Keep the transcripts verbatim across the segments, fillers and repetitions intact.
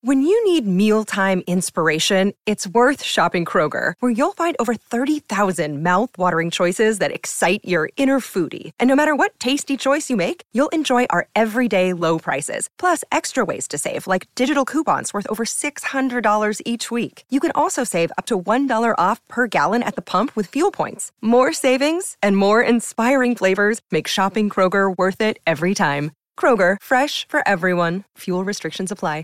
When you need mealtime inspiration, it's worth shopping Kroger, where you'll find over thirty thousand mouth-watering choices that excite your inner foodie. And no matter what tasty choice you make, you'll enjoy our everyday low prices, plus extra ways to save, like digital coupons worth over six hundred dollars each week. You can also save up to one dollar off per gallon at the pump with fuel points. More savings and more inspiring flavors make shopping Kroger worth it every time. Kroger, fresh for everyone. Fuel restrictions apply.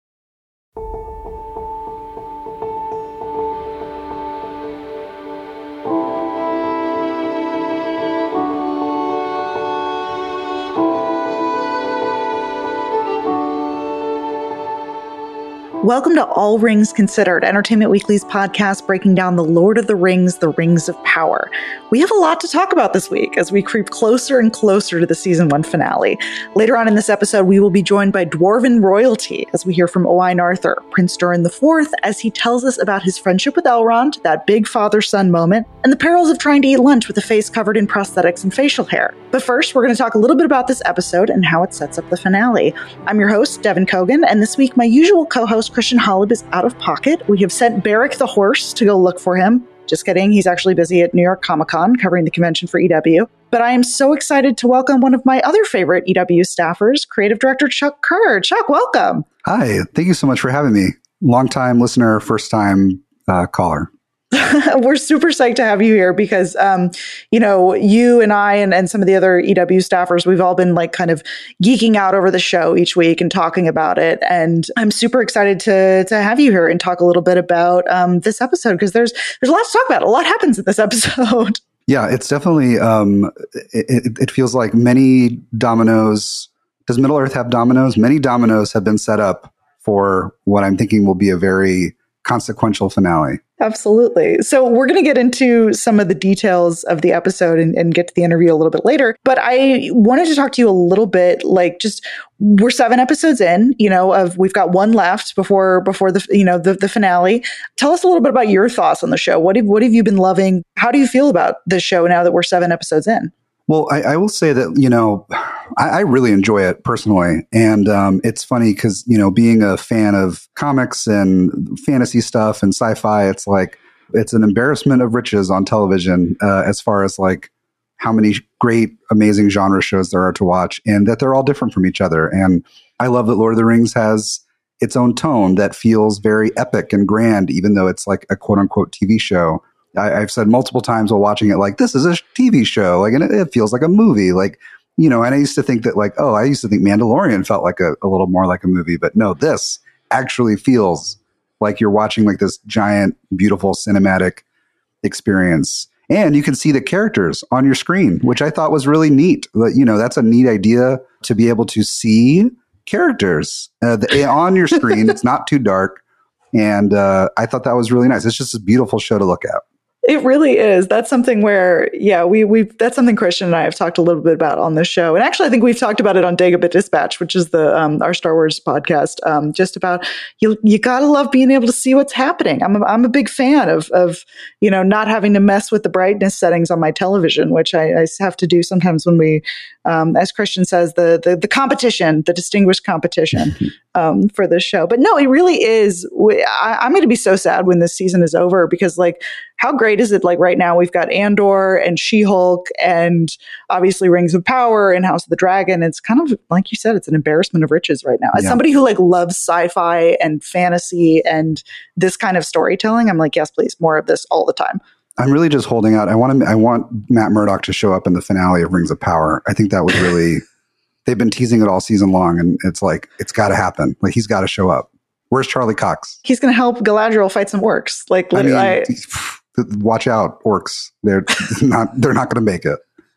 Welcome to All Rings Considered, Entertainment Weekly's podcast breaking down The Lord of the Rings, The Rings of Power. We have a lot to talk about this week as we creep closer and closer to the season one finale. Later on in this episode, we will be joined by Dwarven royalty as we hear from Owain Arthur, Prince Durin the Fourth, as he tells us about his friendship with Elrond, that big father-son moment, and the perils of trying to eat lunch with a face covered in prosthetics and facial hair. But first, we're going to talk a little bit about this episode and how it sets up the finale. I'm your host, Devin Kogan, and this week my usual co-host Christian Holub is out of pocket. We have sent Beric the horse to go look for him. Just kidding. He's actually busy at New York Comic Con covering the convention for E W. But I am so excited to welcome one of my other favorite E W staffers, creative director Chuck Kerr. Chuck, welcome. Hi. Thank you so much for having me. Long-time listener, first-time uh, caller. We're super psyched to have you here because, um, you know, you and I and, and some of the other E W staffers, we've all been like kind of geeking out over the show each week and talking about it. And I'm super excited to to have you here and talk a little bit about um, this episode because there's there's a lot to talk about. A lot happens in this episode. Yeah, it's definitely, um, it, it feels like many dominoes. Does Middle Earth have dominoes? Many dominoes have been set up for what I'm thinking will be a very consequential finale. Absolutely. So we're going to get into some of the details of the episode and, and get to the interview a little bit later. But I wanted to talk to you a little bit, like just we're seven episodes in, you know, of we've got one left before before the you know the, the finale. Tell us a little bit about your thoughts on the show. What have what have you been loving? How do you feel about the show now that we're seven episodes in? Well, I, I will say that, you know, I, I really enjoy it personally. And um, it's funny because, you know, being a fan of comics and fantasy stuff and sci-fi, it's like, it's an embarrassment of riches on television uh, as far as like how many great, amazing genre shows there are to watch and that they're all different from each other. And I love that Lord of the Rings has its own tone that feels very epic and grand, even though it's like a quote unquote T V show. I, I've said multiple times while watching it, like, this is a T V show, like, and it, it feels like a movie, like, you know, and I used to think that, like, oh, I used to think Mandalorian felt like a, a little more like a movie, but no, this actually feels like you're watching like this giant, beautiful cinematic experience. And you can see the characters on your screen, which I thought was really neat. You know, that's a neat idea to be able to see characters uh, the, on your screen. It's not too dark. And uh, I thought that was really nice. It's just a beautiful show to look at. It really is. That's something where, yeah, we we that's something Christian and I have talked a little bit about on this show. And actually, I think we've talked about it on Dagobah Dispatch, which is the um, our Star Wars podcast. Um, just about you, you gotta love being able to see what's happening. I'm a, I'm a big fan of of you know not having to mess with the brightness settings on my television, which I, I have to do sometimes when we, um, as Christian says, the the the competition, the distinguished competition um, for this show. But no, it really is. I, I'm going to be so sad when this season is over because, like, how great is it? Like right now we've got Andor and She-Hulk and obviously Rings of Power and House of the Dragon. It's kind of, like you said, it's an embarrassment of riches right now. As yeah. somebody who like loves sci-fi and fantasy and this kind of storytelling, I'm like, yes, please, more of this all the time. I'm really just holding out. I want to, I want Matt Murdock to show up in the finale of Rings of Power. I think that would really, they've been teasing it all season long and it's like, it's got to happen. Like he's got to show up. Where's Charlie Cox? He's going to help Galadriel fight some orcs. Like literally. I mean, I, watch out, orcs. They're not, they're not going to make it.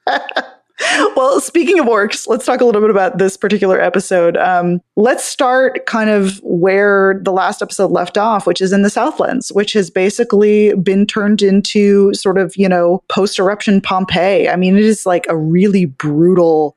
Well, speaking of orcs, let's talk a little bit about this particular episode. Um, let's start kind of where the last episode left off, which is in the Southlands, which has basically been turned into sort of, you know, post-eruption Pompeii. I mean, it is like a really brutal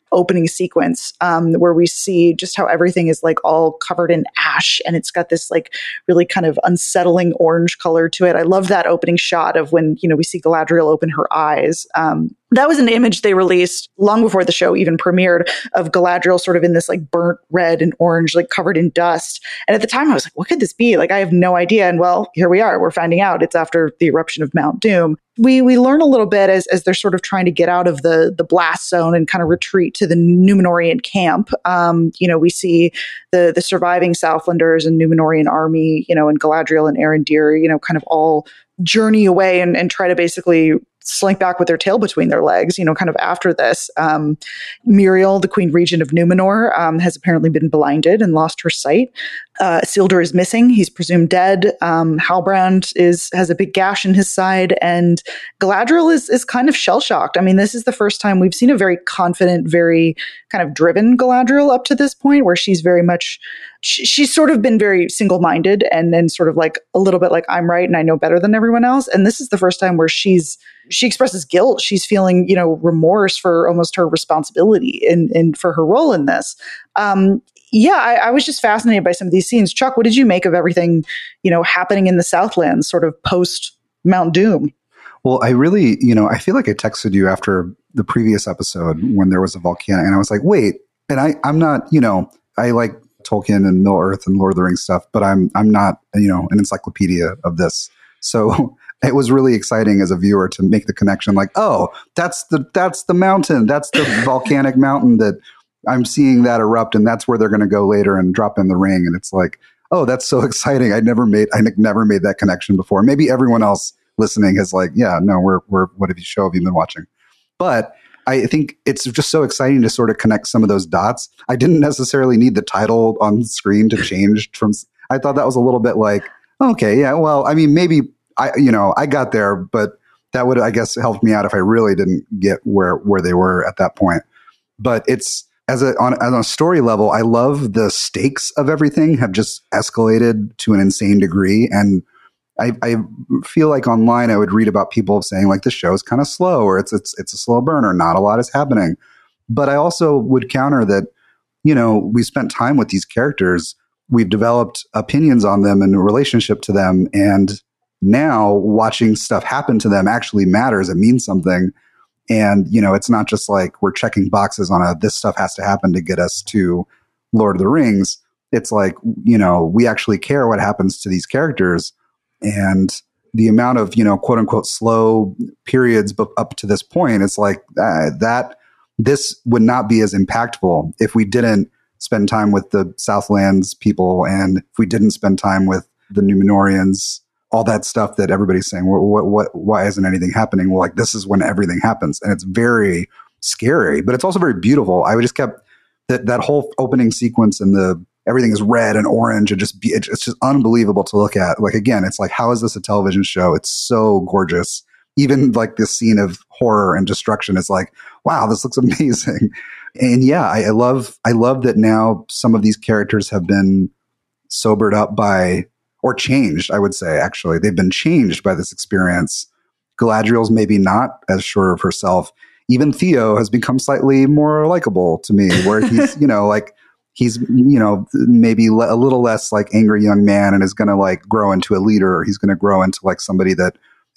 opening sequence um, where we see just how everything is like all covered in ash, and it's got this like really kind of unsettling orange color to it. I love that opening shot of when, you know, we see Galadriel open her eyes. Um, that was an image they released long before the show even premiered of Galadriel sort of in this like burnt red and orange, like covered in dust. And at the time I was like, what could this be? Like, I have no idea. And well, here we are. We're finding out it's after the eruption of Mount Doom. We we learn a little bit as, as they're sort of trying to get out of the, the blast zone and kind of retreat to the Númenórean camp. Um, you know, we see the the surviving Southlanders and Númenórean army, you know, and Galadriel and Arondir, you know, kind of all journey away and, and try to basically slink back with their tail between their legs, you know, kind of after this. Um, Muriel, the Queen Regent of Númenor, um, has apparently been blinded and lost her sight. Uh, Isildur is missing. He's presumed dead. Um, Halbrand is has a big gash in his side, and Galadriel is is kind of shell-shocked. I mean, this is the first time we've seen a very confident, very kind of driven Galadriel up to this point, where she's very much, she, she's sort of been very single-minded and then sort of like a little bit like, I'm right and I know better than everyone else. And this is the first time where she's she expresses guilt. She's feeling, you know, remorse for almost her responsibility in, in for her role in this. Um, yeah, I, I was just fascinated by some of these scenes. Chuck, what did you make of everything, you know, happening in the Southlands, sort of post Mount Doom? Well, I really, you know, I feel like I texted you after the previous episode when there was a volcano, and I was like, wait, and I, I'm not, you know, I like Tolkien and Middle Earth and Lord of the Rings stuff, but I'm, I'm not, you know, an encyclopedia of this. So it was really exciting as a viewer to make the connection, like, oh, that's the, that's the mountain, that's the volcanic mountain that I'm seeing that erupt, and that's where they're going to go later and drop in the ring. And it's like, oh, that's so exciting. I never made, I never made that connection before. Maybe everyone else listening is like, yeah, no, we're, we're, what have you show have you been watching? But I think it's just so exciting to sort of connect some of those dots. I didn't necessarily need the title on screen to change from, I thought that was a little bit like, okay, yeah, well, I mean, maybe I, you know, I got there, but that would, I guess, help me out if I really didn't get where, where they were at that point. But it's, as a, on, on a story level, I love the stakes of everything have just escalated to an insane degree. And I, I feel like online I would read about people saying like the show is kind of slow, or it's, it's, it's a slow burner. Not a lot is happening. But I also would counter that, you know, we spent time with these characters. We've developed opinions on them and a relationship to them. And now watching stuff happen to them actually matters. It means something. And, you know, it's not just like we're checking boxes on a, this stuff has to happen to get us to Lord of the Rings. It's like, you know, we actually care what happens to these characters. And the amount of, you know, quote unquote, slow periods but up to this point, it's like uh, that this would not be as impactful if we didn't spend time with the Southlands people, and if we didn't spend time with the Númenóreans, all that stuff that everybody's saying, what, what, what, why isn't anything happening? Well, like, this is when everything happens. And it's very scary, but it's also very beautiful. I just kept that, that whole opening sequence, and the, everything is red and orange, and just be, it's just unbelievable to look at. Like, again, it's like, how is this a television show? It's so gorgeous. Even like this scene of horror and destruction is like, wow, this looks amazing. And yeah, I, I love, I love that now some of these characters have been sobered up by, or changed, I would say, actually. They've been changed by this experience. Galadriel's maybe not as sure of herself. Even Theo has become slightly more likable to me, where he's, you know, like, he's, you know, maybe le- a little less like angry young man, and is going to like grow into a leader, or he's going to grow into like somebody that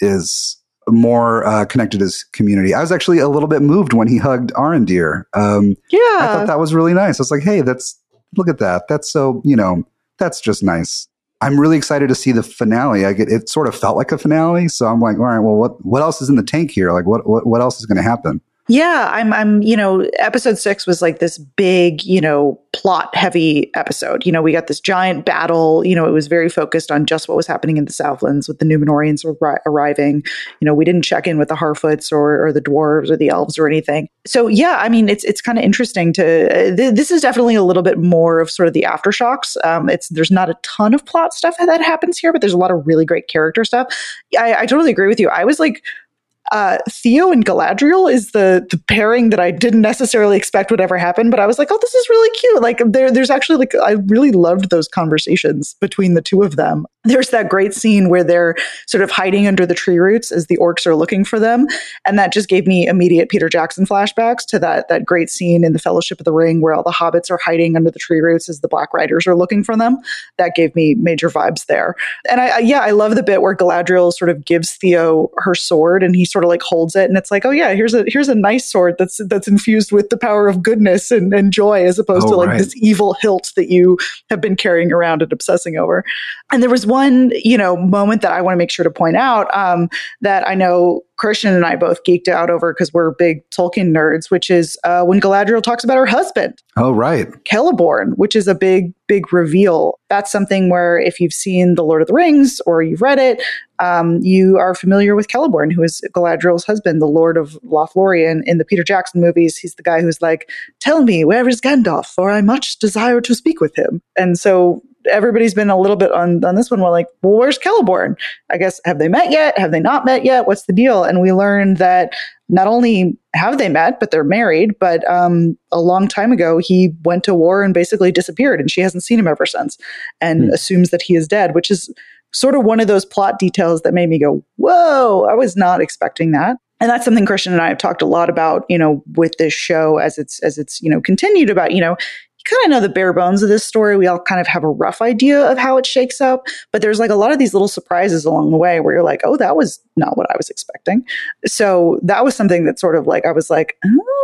is more uh, connected to his community. I was actually a little bit moved when he hugged Arondir. Um, yeah. I thought that was really nice. I was like, hey, that's, look at that. That's so, you know, that's just nice. I'm really excited to see the finale. I get, it sort of felt like a finale. So I'm like, all right, well, what, what else is in the tank here? Like, what, what, what else is going to happen? Yeah, I'm, I'm, you know, episode six was like this big, you know, plot heavy episode. You know, we got this giant battle. You know, it was very focused on just what was happening in the Southlands with the Númenóreans arri- arriving. You know, we didn't check in with the Harfoots or, or the dwarves or the elves or anything. So yeah, I mean, it's it's kind of interesting to. Uh, th- this is definitely a little bit more of sort of the aftershocks. Um, it's there's not a ton of plot stuff that happens here, but there's a lot of really great character stuff. I, I totally agree with you. I was like. Uh, Theo and Galadriel is the, the pairing that I didn't necessarily expect would ever happen, but I was like, oh, this is really cute. Like there, there's actually like, I really loved those conversations between the two of them. There's that great scene where they're sort of hiding under the tree roots as the orcs are looking for them. And that just gave me immediate Peter Jackson flashbacks to that, that great scene in The Fellowship of the Ring where all the hobbits are hiding under the tree roots as the Black Riders are looking for them. That gave me major vibes there. And I, I yeah, I love the bit where Galadriel sort of gives Theo her sword and he sort of like holds it. And it's like, oh yeah, here's a, here's a nice sword that's, that's infused with the power of goodness and, and joy as opposed oh, to like right. this evil hilt that you have been carrying around and obsessing over. And there was one, you know, moment that I want to make sure to point out um, that I know Christian and I both geeked out over because we're big Tolkien nerds, which is uh, when Galadriel talks about her husband. Oh, right. Celeborn, which is a big, big reveal. That's something where if you've seen The Lord of the Rings or you've read it, um, you are familiar with Celeborn, who is Galadriel's husband, the Lord of Lothlorien. In the Peter Jackson movies, he's the guy who's like, tell me, where is Gandalf? For I much desire to speak with him. And so everybody's been a little bit on, on this one. We're like, well, where's Celeborn? I guess, have they met yet? Have they not met yet? What's the deal? And we learned that not only have they met, but they're married. But um, a long time ago, he went to war and basically disappeared. And she hasn't seen him ever since and mm. assumes that he is dead, which is sort of one of those plot details that made me go, whoa, I was not expecting that. And that's something Christian and I have talked a lot about, you know, with this show as it's, as it's, you know, continued about, you know, you kind of know the bare bones of this story. We all kind of have a rough idea of how it shakes up, but there's like a lot of these little surprises along the way where you're like, oh, that was not what I was expecting. So that was something that sort of like, I was like,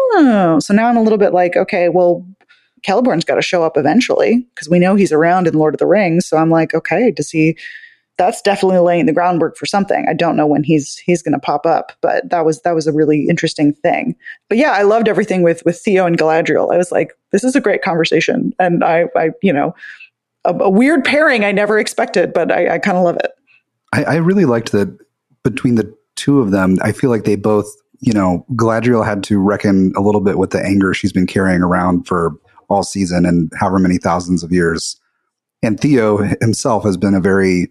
oh, so now I'm a little bit like, okay, well, Celeborn's got to show up eventually because we know he's around in Lord of the Rings. So I'm like, okay, does he, that's definitely laying the groundwork for something. I don't know when he's he's going to pop up, but that was that was a really interesting thing. But yeah, I loved everything with with Theo and Galadriel. I was like, this is a great conversation, and I, I you know, a, a weird pairing I never expected, but I, I kind of love it. I, I really liked that between the two of them. I feel like they both, you know, Galadriel had to reckon a little bit with the anger she's been carrying around for all season and however many thousands of years, and Theo himself has been a very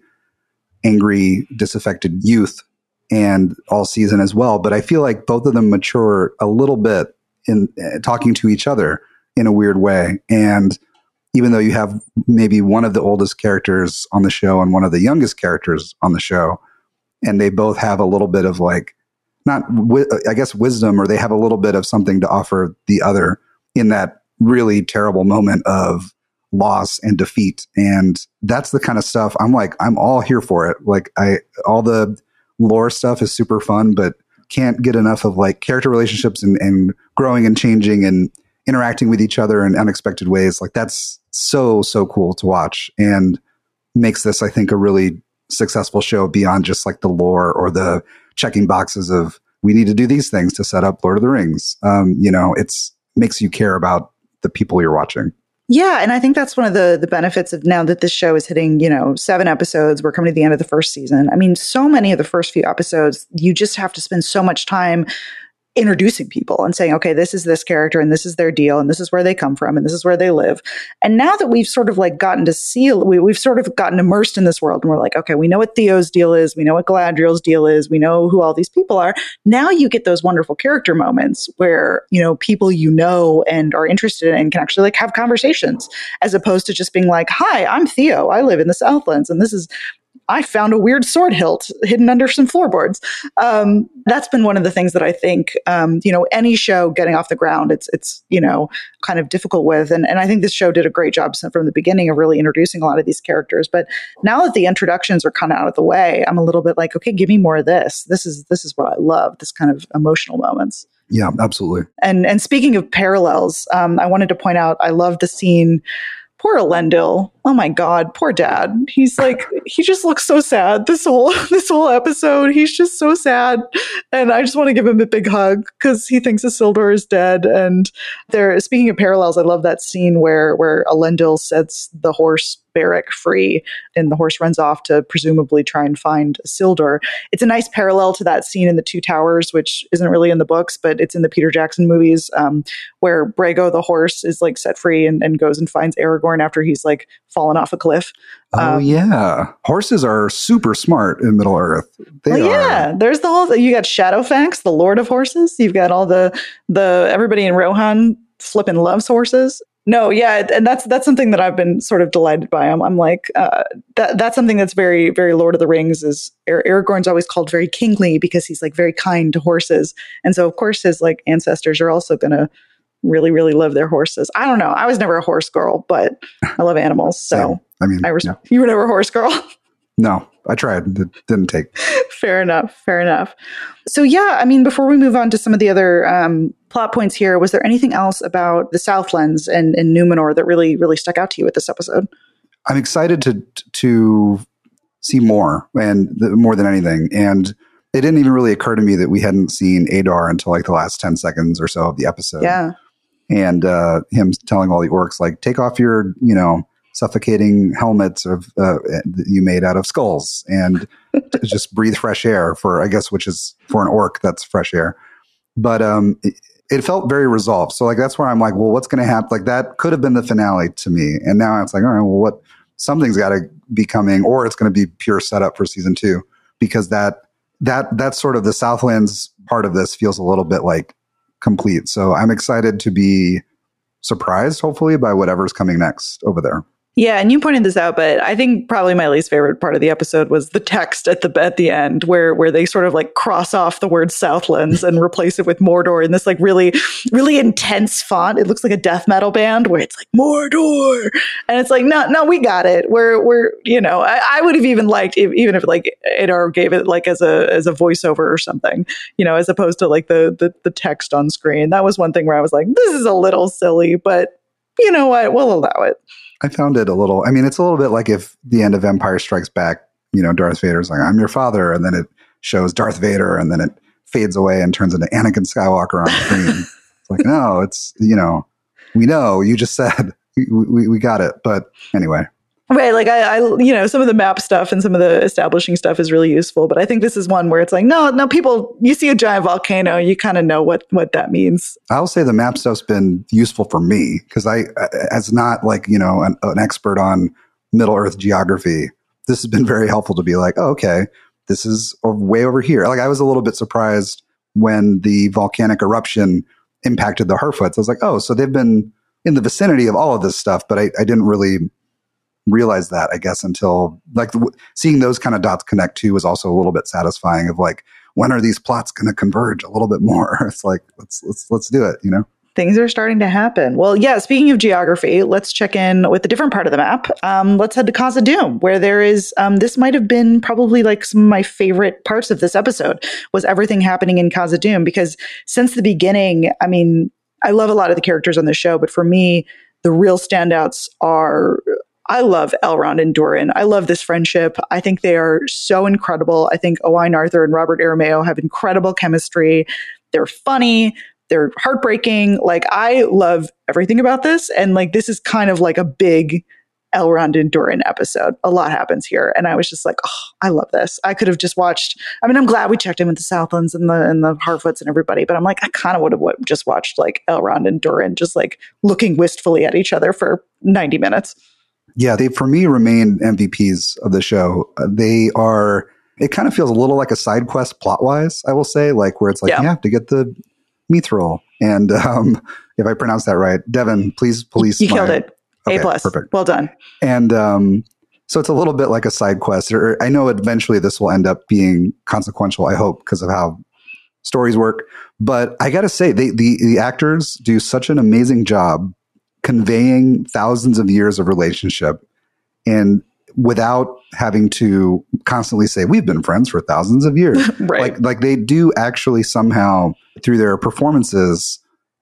angry, disaffected youth and all season as well. But I feel like both of them mature a little bit in uh, talking to each other in a weird way. And even though you have maybe one of the oldest characters on the show and one of the youngest characters on the show, and they both have a little bit of like, not, wi- I guess, wisdom, or they have a little bit of something to offer the other in that really terrible moment of loss and defeat. And that's the kind of stuff I'm like, I'm all here for it. Like I, all the lore stuff is super fun, but can't get enough of like character relationships and, and growing and changing and interacting with each other in unexpected ways. Like that's so, so cool to watch and makes this, I think, a really successful show beyond just like the lore or the checking boxes of we need to do these things to set up Lord of the Rings. Um, you know, it's makes you care about the people you're watching. Yeah, and I think that's one of the the benefits of now that this show is hitting, you know, seven episodes. We're coming to the end of the first season. I mean, so many of the first few episodes, you just have to spend so much time introducing people and saying, okay, this is this character and this is their deal and this is where they come from and this is where they live. And now that we've sort of like gotten to see, we, we've sort of gotten immersed in this world and we're like, okay, we know what Theo's deal is. We know what Galadriel's deal is. We know who all these people are. Now you get those wonderful character moments where, you know, people you know and are interested in and can actually like have conversations as opposed to just being like, hi, I'm Theo. I live in the Southlands and this is, I found a weird sword hilt hidden under some floorboards. Um, that's been one of the things that I think, um, you know, any show getting off the ground, it's, it's, you know, kind of difficult with. And, and I think this show did a great job from the beginning of really introducing a lot of these characters. But now that the introductions are kind of out of the way, I'm a little bit like, okay, give me more of this. This is, this is what I love, this kind of emotional moments. Yeah, absolutely. And, and speaking of parallels, um, I wanted to point out, I love the scene. Poor Elendil. Oh my God, poor dad. He's like, he just looks so sad this whole, this whole episode. He's just so sad. And I just want to give him a big hug because he thinks Isildur is dead. And there, speaking of parallels, I love that scene where, where Elendil sets the horse Beric free and the horse runs off to presumably try and find Isildur. It's a nice parallel to that scene in The Two Towers, which isn't really in the books, but it's in the Peter Jackson movies, um, where Brago the horse is like set free and, and goes and finds Aragorn after he's like fallen off a cliff. Oh um, yeah. Horses are super smart in Middle Earth. They well, are. Yeah. There's the whole, you got Shadowfax, the Lord of Horses. You've got all the, the, everybody in Rohan flipping loves horses. No, yeah, and that's that's something that I've been sort of delighted by. I'm, I'm like, uh, that that's something that's very, very Lord of the Rings. Is Aragorn's always called very kingly because he's like very kind to horses, and so of course his like ancestors are also going to really, really love their horses. I don't know. I was never a horse girl, but I love animals. So Same. I mean, I res- yeah. you were never a horse girl. No, I tried. It didn't take. Fair enough. Fair enough. So yeah, I mean, before we move on to some of the other um, plot points here, was there anything else about the Southlands and, and Numenor that really, really stuck out to you with this episode? I'm excited to to see more, and the, more than anything. And it didn't even really occur to me that we hadn't seen Adar until like the last ten seconds or so of the episode. Yeah. And uh, him telling all the orcs, like, take off your, you know, suffocating helmets of uh, that you made out of skulls and just breathe fresh air for, I guess, which is for an orc, that's fresh air. But um, it, it felt very resolved. So like, that's where I'm like, well, what's going to happen? Like that could have been the finale to me. And now it's like, all right, well, what, something's got to be coming, or it's going to be pure setup for season two, because that, that, that's sort of the Southlands part of this feels a little bit like complete. So I'm excited to be surprised, hopefully, by whatever's coming next over there. Yeah, and you pointed this out, but I think probably my least favorite part of the episode was the text at the at the end, where where they sort of like cross off the word Southlands and replace it with Mordor in this like really, really intense font. It looks like a death metal band where it's like Mordor, and it's like, no, no, we got it. We're we're you know, I, I would have even liked if, even if like Adar gave it like as a as a voiceover or something, you know, as opposed to like the the, the text on screen. That was one thing where I was like, this is a little silly, but you know what, we'll allow it. I found it a little, I mean, it's a little bit like if the end of Empire Strikes Back, you know, Darth Vader's like, I'm your father. And then it shows Darth Vader and then it fades away and turns into Anakin Skywalker on the screen. It's like, no, it's, you know, we know, you just said, we, we, we got it. But anyway. Right. Like I, I, you know, some of the map stuff and some of the establishing stuff is really useful. But I think this is one where it's like, no, no, people, you see a giant volcano, you kind of know what, what that means. I'll say the map stuff's been useful for me because I, as not like, you know, an, an expert on Middle Earth geography, this has been very helpful to be like, oh, okay, this is way over here. Like I was a little bit surprised when the volcanic eruption impacted the Harfoots. I was like, oh, so they've been in the vicinity of all of this stuff, but I, I didn't really realize that, I guess, until like the, seeing those kind of dots connect too was also a little bit satisfying of like, when are these plots going to converge a little bit more? It's like, let's, let's, let's do it, you know? Things are starting to happen. Well, yeah, speaking of geography, let's check in with a different part of the map. Um, let's head to Khazad-dûm, where there is, um, this might have been probably like some of my favorite parts of this episode was everything happening in Khazad-dûm, because since the beginning, I mean, I love a lot of the characters on the show, but for me, the real standouts are, I love Elrond and Durin. I love this friendship. I think they are so incredible. I think Owain Arthur and Robert Aramayo have incredible chemistry. They're funny. They're heartbreaking. Like, I love everything about this. And like, this is kind of like a big Elrond and Durin episode. A lot happens here. And I was just like, oh, I love this. I could have just watched, I mean, I'm glad we checked in with the Southlands and the, and the Harfoots and everybody, but I'm like, I kind of would have just watched like Elrond and Durin just like looking wistfully at each other for ninety minutes. Yeah, they, for me, remain M V Ps of the show. Uh, they are, it kind of feels a little like a side quest plot-wise, I will say, like where it's like, yeah. you have to get the mithril. And um, if I pronounce that right, Devin, please police You my, killed it. Okay, A plus. Perfect. Well done. And um, so it's a little bit like a side quest. Or I know eventually this will end up being consequential, I hope, because of how stories work. But I got to say, they, the the actors do such an amazing job conveying thousands of years of relationship and without having to constantly say, we've been friends for thousands of years. Right. Like, like they do actually somehow through their performances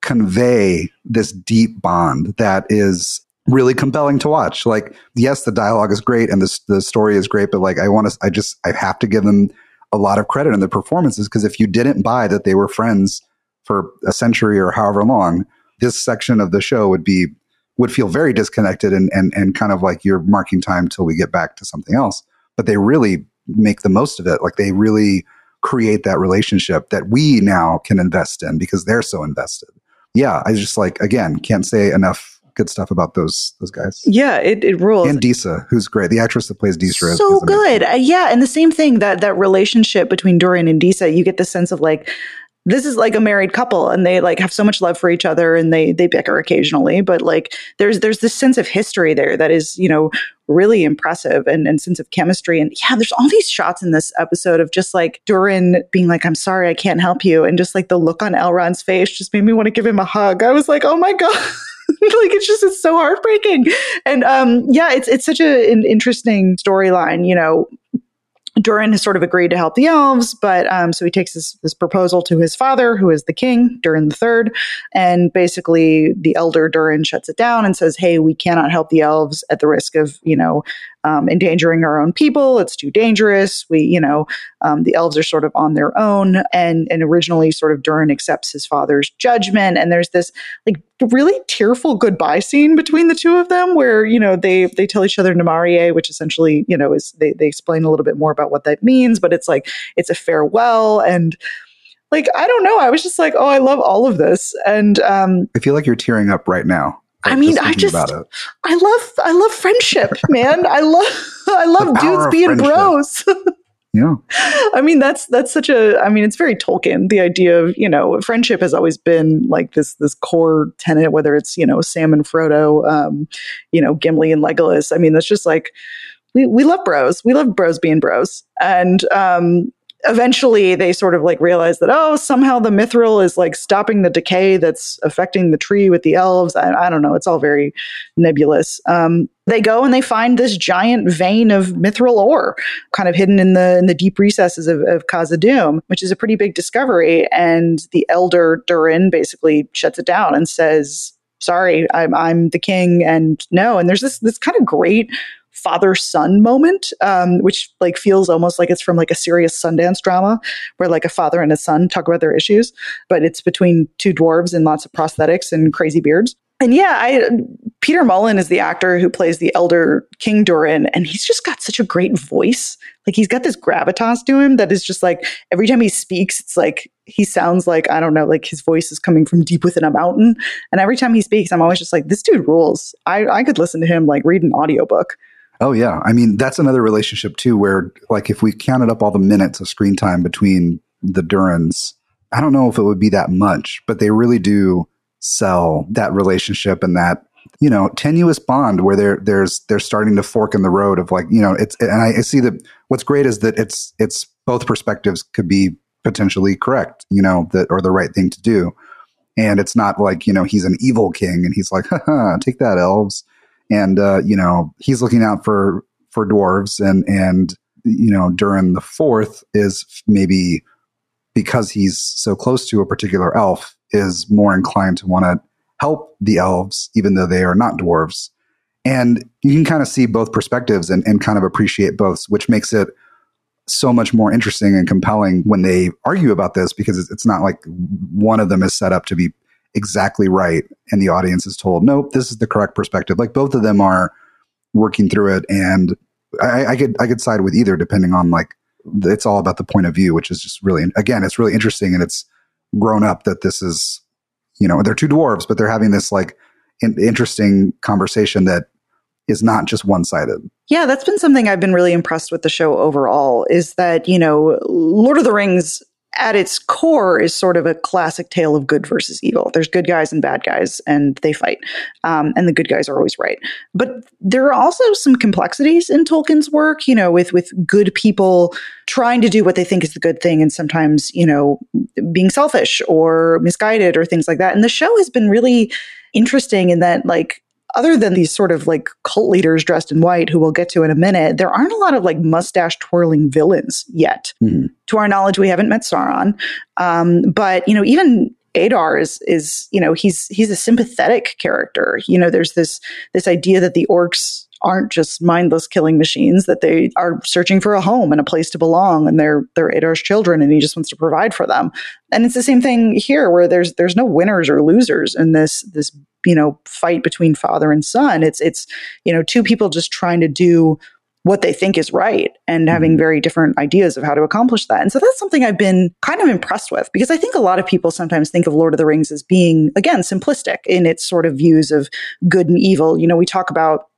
convey this deep bond that is really compelling to watch. Like, yes, the dialogue is great and the, the story is great, but like, I want to, I just, I have to give them a lot of credit in their performances, because if you didn't buy that they were friends for a century or however long, this section of the show would be, would feel very disconnected and, and, and kind of like you're marking time till we get back to something else. But they really make the most of it. Like, they really create that relationship that we now can invest in because they're so invested. Yeah. I just like, again, can't say enough good stuff about those, those guys. Yeah, it, it rules. And Disa, who's great. The actress that plays Disa. So is, is good. Uh, yeah. And the same thing, that, that relationship between Durin and Disa, you get the sense of like, this is like a married couple and they like have so much love for each other and they they bicker occasionally, but like there's there's this sense of history there that is, you know, really impressive and, and sense of chemistry. And yeah, there's all these shots in this episode of just like Durin being like, I'm sorry, I can't help you. And just like the look on Elrond's face just made me want to give him a hug. I was like, oh my God. Like it's just it's so heartbreaking. And um yeah, it's it's such a, an interesting storyline, you know. Durin has sort of agreed to help the elves, but um, so he takes this, this proposal to his father, who is the king, Durin the Third, and basically the elder Durin shuts it down and says, "Hey, we cannot help the elves at the risk of, you know, um, endangering our own people. It's too dangerous. We, you know, um, the elves are sort of on their own." And and originally, sort of Durin accepts his father's judgment, and there's this like really tearful goodbye scene between the two of them, where you know they they tell each other Namarie, which essentially you know is they they explain a little bit more about what that means, but it's like it's a farewell. And like I don't know, I was just like, oh, I love all of this. And um, I feel like you're tearing up right now. Like, I mean, just I just about I love I love friendship, man. I love I love dudes being bros. Yeah. I mean, that's that's such a, I mean, it's very Tolkien, the idea of, you know, friendship has always been like this this core tenet, whether it's, you know, Sam and Frodo, um, you know, Gimli and Legolas. I mean, that's just like, we, we love bros. We love bros being bros. And um, eventually they sort of like realize that, oh, somehow the mithril is like stopping the decay that's affecting the tree with the elves. I, I don't know. It's all very nebulous. Um, They go and they find this giant vein of mithril ore kind of hidden in the in the deep recesses of, of Khazad-dûm, which is a pretty big discovery. And the elder Durin basically shuts it down and says, sorry, I'm I'm the king, and no. And there's this this kind of great father-son moment, um, which like feels almost like it's from like a serious Sundance drama where like a father and a son talk about their issues, but it's between two dwarves and lots of prosthetics and crazy beards. And yeah, I Peter Mullen is the actor who plays the elder King Durin, and he's just got such a great voice. Like he's got this gravitas to him that is just like every time he speaks, it's like he sounds like, I don't know, like his voice is coming from deep within a mountain. And every time he speaks, I'm always just like, this dude rules. I, I could listen to him like read an audiobook. Oh, yeah. I mean, that's another relationship, too, where like if we counted up all the minutes of screen time between the Durins, I don't know if it would be that much, but they really do sell that relationship and that, you know, tenuous bond where they're there's they're starting to fork in the road of like, you know, it's and I, I see that what's great is that it's it's both perspectives could be potentially correct, you know, that or the right thing to do. And it's not like, you know, he's an evil king and he's like, haha, take that, elves. And, uh, you know, he's looking out for, for dwarves and, and, you know, Durin the Fourth is maybe because he's so close to a particular elf is more inclined to want to help the elves, even though they are not dwarves. And you can kind of see both perspectives and, and kind of appreciate both, which makes it so much more interesting and compelling when they argue about this, because it's, it's not like one of them is set up to be exactly right and the audience is told, nope, this is the correct perspective. Like both of them are working through it, and I, I could I could side with either depending on like it's all about the point of view, which is just really, again, it's really interesting, and it's grown up that this is, you know, they're two dwarves, but they're having this like in, interesting conversation that is not just one-sided. Yeah, that's been something I've been really impressed with the show overall, is that, you know, Lord of the Rings at its core is sort of a classic tale of good versus evil. There's good guys and bad guys, and they fight. Um, and the good guys are always right. But there are also some complexities in Tolkien's work, you know, with, with good people trying to do what they think is the good thing and sometimes, you know, being selfish or misguided or things like that. And the show has been really interesting in that, like, other than these sort of like cult leaders dressed in white, who we'll get to in a minute, there aren't a lot of like mustache twirling villains yet. Mm-hmm. To our knowledge, we haven't met Sauron. Um, but, you know, even Adar is, is, you know, he's, he's a sympathetic character. You know, there's this, this idea that the orcs aren't just mindless killing machines, that they are searching for a home and a place to belong, and they're, they're Adar's children, and he just wants to provide for them. And it's the same thing here, where there's, there's no winners or losers in this, this, you know, fight between father and son. It's, it's, you know, two people just trying to do what they think is right and having very different ideas of how to accomplish that. And so that's something I've been kind of impressed with, because I think a lot of people sometimes think of Lord of the Rings as being, again, simplistic in its sort of views of good and evil. You know, we talk about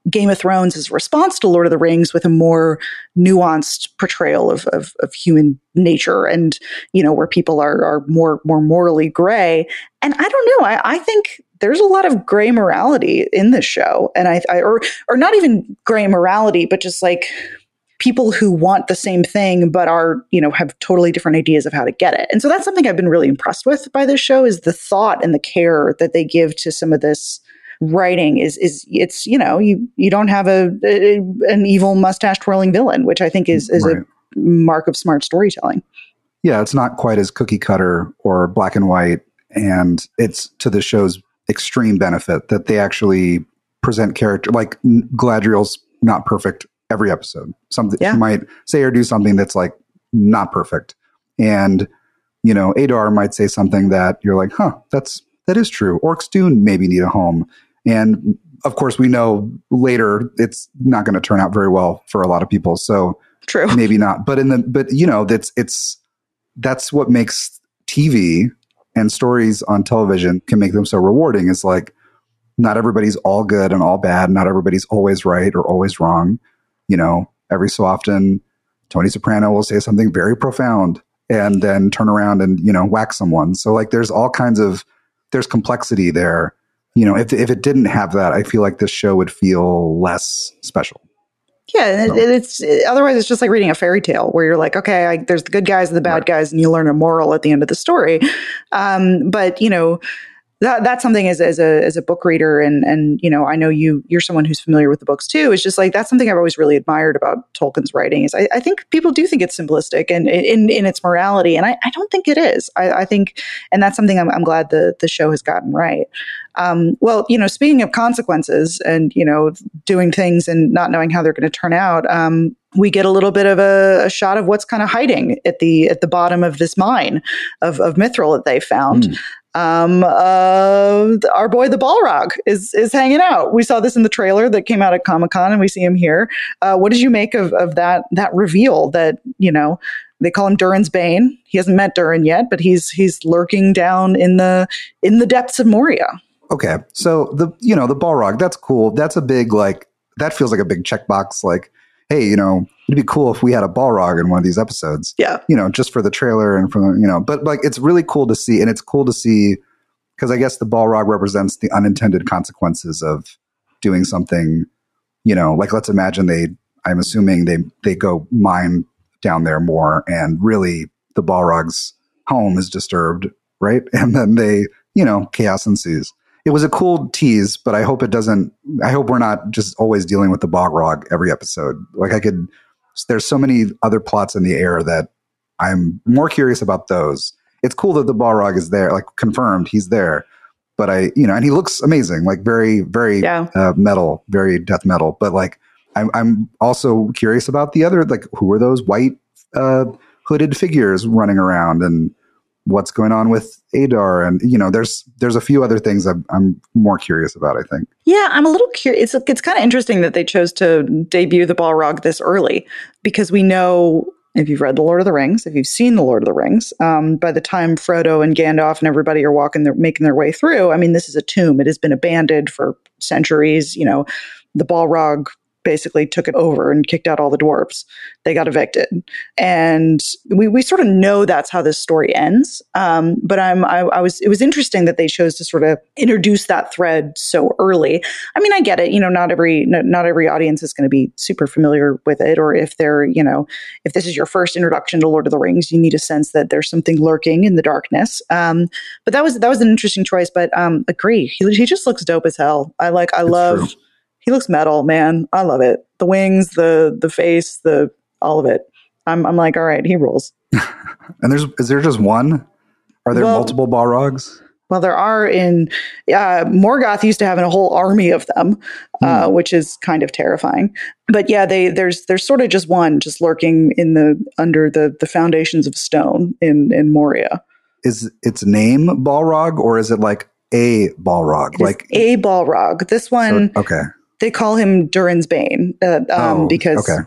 Game of Thrones is a response to Lord of the Rings with a more nuanced portrayal of, of, of human nature, and, you know, where people are, are more, more morally gray. And I don't know, I, I think there's a lot of gray morality in this show. And I, I or, or not even gray morality, but just like people who want the same thing, but are, you know, have totally different ideas of how to get it. And so that's something I've been really impressed with by this show, is the thought and the care that they give to some of this writing. Is, is it's, you know, you, you don't have a, a an evil mustache twirling villain, which I think is, is right. a mark of smart storytelling. Yeah. It's not quite as cookie cutter or black and white. And it's to the show's extreme benefit that they actually present character, like Galadriel's not perfect every episode. Something yeah. she might say or do something that's like not perfect. And, you know, Adar might say something that you're like, huh, that's, that is true. Orcs do maybe need a home. And of course we know later it's not going to turn out very well for a lot of people. So true. Maybe not. But in the, but you know, that's, it's, that's what makes T V and stories on television can make them so rewarding. Is like, not everybody's all good and all bad. Not everybody's always right or always wrong. You know, every so often, Tony Soprano will say something very profound and then turn around and, you know, whack someone. So like, there's all kinds of, there's complexity there. You know, if if it didn't have that, I feel like this show would feel less special. Yeah, so. it, it's otherwise it's just like reading a fairy tale where you're like, okay, I, there's the good guys and the bad right. guys, and you learn a moral at the end of the story. Um, but you know, that that's something as as a as a book reader, and and you know, I know you you're someone who's familiar with the books too. It's just like that's something I've always really admired about Tolkien's writing. Is I, I think people do think it's simplistic and in in its morality, and I, I don't think it is. I, I think, and that's something I'm, I'm glad the the show has gotten right. Um, well, you know, speaking of consequences and, you know, doing things and not knowing how they're going to turn out, um, we get a little bit of a, a shot of what's kind of hiding at the at the bottom of this mine of, of mithril that they found. Mm. Um, uh, our boy, the Balrog, is is hanging out. We saw this in the trailer that came out at Comic-Con, and we see him here. Uh, what did you make of, of that that reveal that, you know, they call him Durin's Bane? He hasn't met Durin yet, but he's he's lurking down in the in the depths of Moria. Okay. So the, you know, the Balrog, that's cool. That's a big, like, that feels like a big checkbox. Like, hey, you know, it'd be cool if we had a Balrog in one of these episodes. Yeah. You know, just for the trailer and for the, you know, but like, it's really cool to see. And it's cool to see because I guess the Balrog represents the unintended consequences of doing something, you know, like, let's imagine they, I'm assuming they, they go mine down there more, and really the Balrog's home is disturbed. Right. And then they, you know, chaos ensues. It was a cool tease, but I hope it doesn't, I hope we're not just always dealing with the Balrog every episode. Like I could, there's so many other plots in the air that I'm more curious about those. It's cool that the Balrog is there, like confirmed he's there, but I, you know, and he looks amazing, like very, very yeah. uh, metal, very death metal. But like, I'm, I'm also curious about the other, like who are those white uh, hooded figures running around, and what's going on with Adar, and you know, there's there's a few other things I'm, I'm more curious about, I think. Yeah, I'm a little curious. It's it's kind of interesting that they chose to debut the Balrog this early, because we know, if you've read The Lord of the Rings, if you've seen The Lord of the Rings, um, by the time Frodo and Gandalf and everybody are walking, their, making their way through, I mean, this is a tomb. It has been abandoned for centuries. You know, the Balrog basically took it over and kicked out all the dwarves. They got evicted. And we, we sort of know that's how this story ends. Um, but I'm, I, I was, it was interesting that they chose to sort of introduce that thread so early. I mean, I get it. You know, not every, no, not every audience is going to be super familiar with it. Or if they're, you know, if this is your first introduction to Lord of the Rings, you need a sense that there's something lurking in the darkness. Um, but that was, that was an interesting choice, but um, agree. He, he just looks dope as hell. I like, I That's love, true. He looks metal, man. I love it. The wings, the the face, the all of it. I'm I'm like, all right, he rules. And there's is there just one? Are there well, multiple Balrogs? Well, there are in uh, Morgoth used to have a whole army of them, uh, mm. which is kind of terrifying. But yeah, they there's there's sort of just one just lurking in the under the the foundations of stone in in Moria. Is its name Balrog, or is it like a Balrog? It like a Balrog. This one. So, okay. They call him Durin's Bane uh, um, oh, because okay.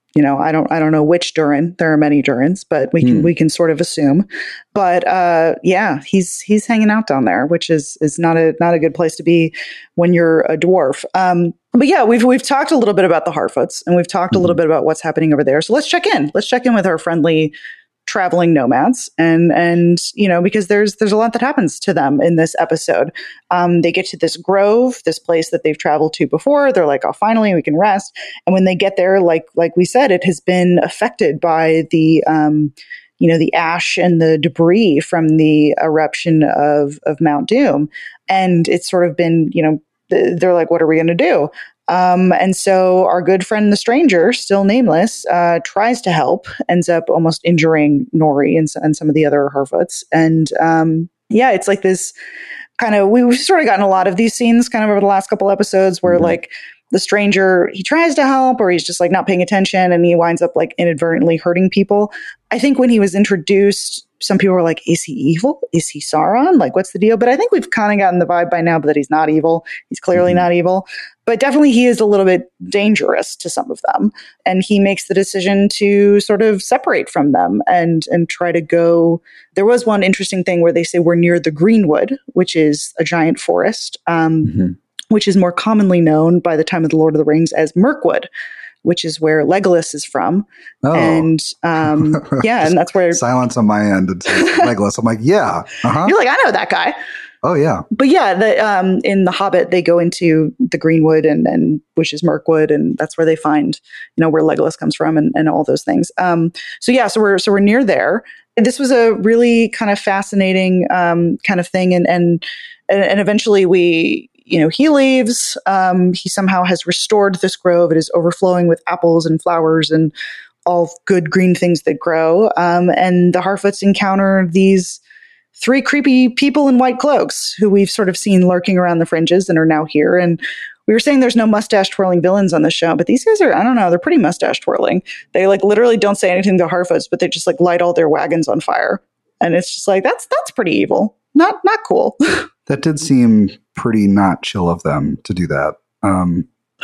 You know, I don't, I don't know which Durin. There are many Durins, but we can, mm. we can sort of assume. But uh, yeah, he's he's hanging out down there, which is is not a not a good place to be when you're a dwarf. Um, but yeah, we've we've talked a little bit about the Harfoots, and we've talked mm-hmm. a little bit about what's happening over there. So let's check in. Let's check in with our friendly traveling nomads, and and you know, because there's there's a lot that happens to them in this episode. Um, they get to this grove, this place that they've traveled to before. They're like, oh, finally we can rest. And when they get there, like like we said, it has been affected by the um, you know, the ash and the debris from the eruption of of Mount Doom, and it's sort of been, you know, they're like, what are we going to do? Um, and so our good friend, the stranger, still nameless, uh, tries to help, ends up almost injuring Nori and, and some of the other Harfoots. And um, yeah, it's like this kind of, we've sort of gotten a lot of these scenes kind of over the last couple episodes where mm-hmm. like the stranger, he tries to help or he's just like not paying attention and he winds up like inadvertently hurting people. I think when he was introduced, some people were like, is he evil? Is he Sauron? Like, what's the deal? But I think we've kind of gotten the vibe by now that he's not evil. He's clearly mm-hmm. not evil. But definitely he is a little bit dangerous to some of them. And he makes the decision to sort of separate from them and, and try to go. There was one interesting thing where they say we're near the Greenwood, which is a giant forest, um, mm-hmm. which is more commonly known by the time of the Lord of the Rings as Mirkwood, which is where Legolas is from. Oh. And um, yeah, and that's where... Silence on my end. It's Legolas. I'm like, yeah. Uh-huh. You're like, I know that guy. Oh, yeah. But yeah, the, um, in The Hobbit, they go into the Greenwood, and, and which is Mirkwood, and that's where they find, you know, where Legolas comes from and, and all those things. Um, so yeah, so we're so we're near there. And this was a really kind of fascinating um, kind of thing. And, and, and eventually we... You know, he leaves. Um, he somehow has restored this grove. It is overflowing with apples and flowers and all good green things that grow. Um, and the Harfoots encounter these three creepy people in white cloaks who we've sort of seen lurking around the fringes and are now here. And we were saying there's no mustache twirling villains on the show, but these guys are, I don't know, they're pretty mustache twirling. They like literally don't say anything to Harfoots, but they just like light all their wagons on fire. And it's just like, that's, that's pretty evil. Not, not cool. That did seem pretty not chill of them to do that. Um,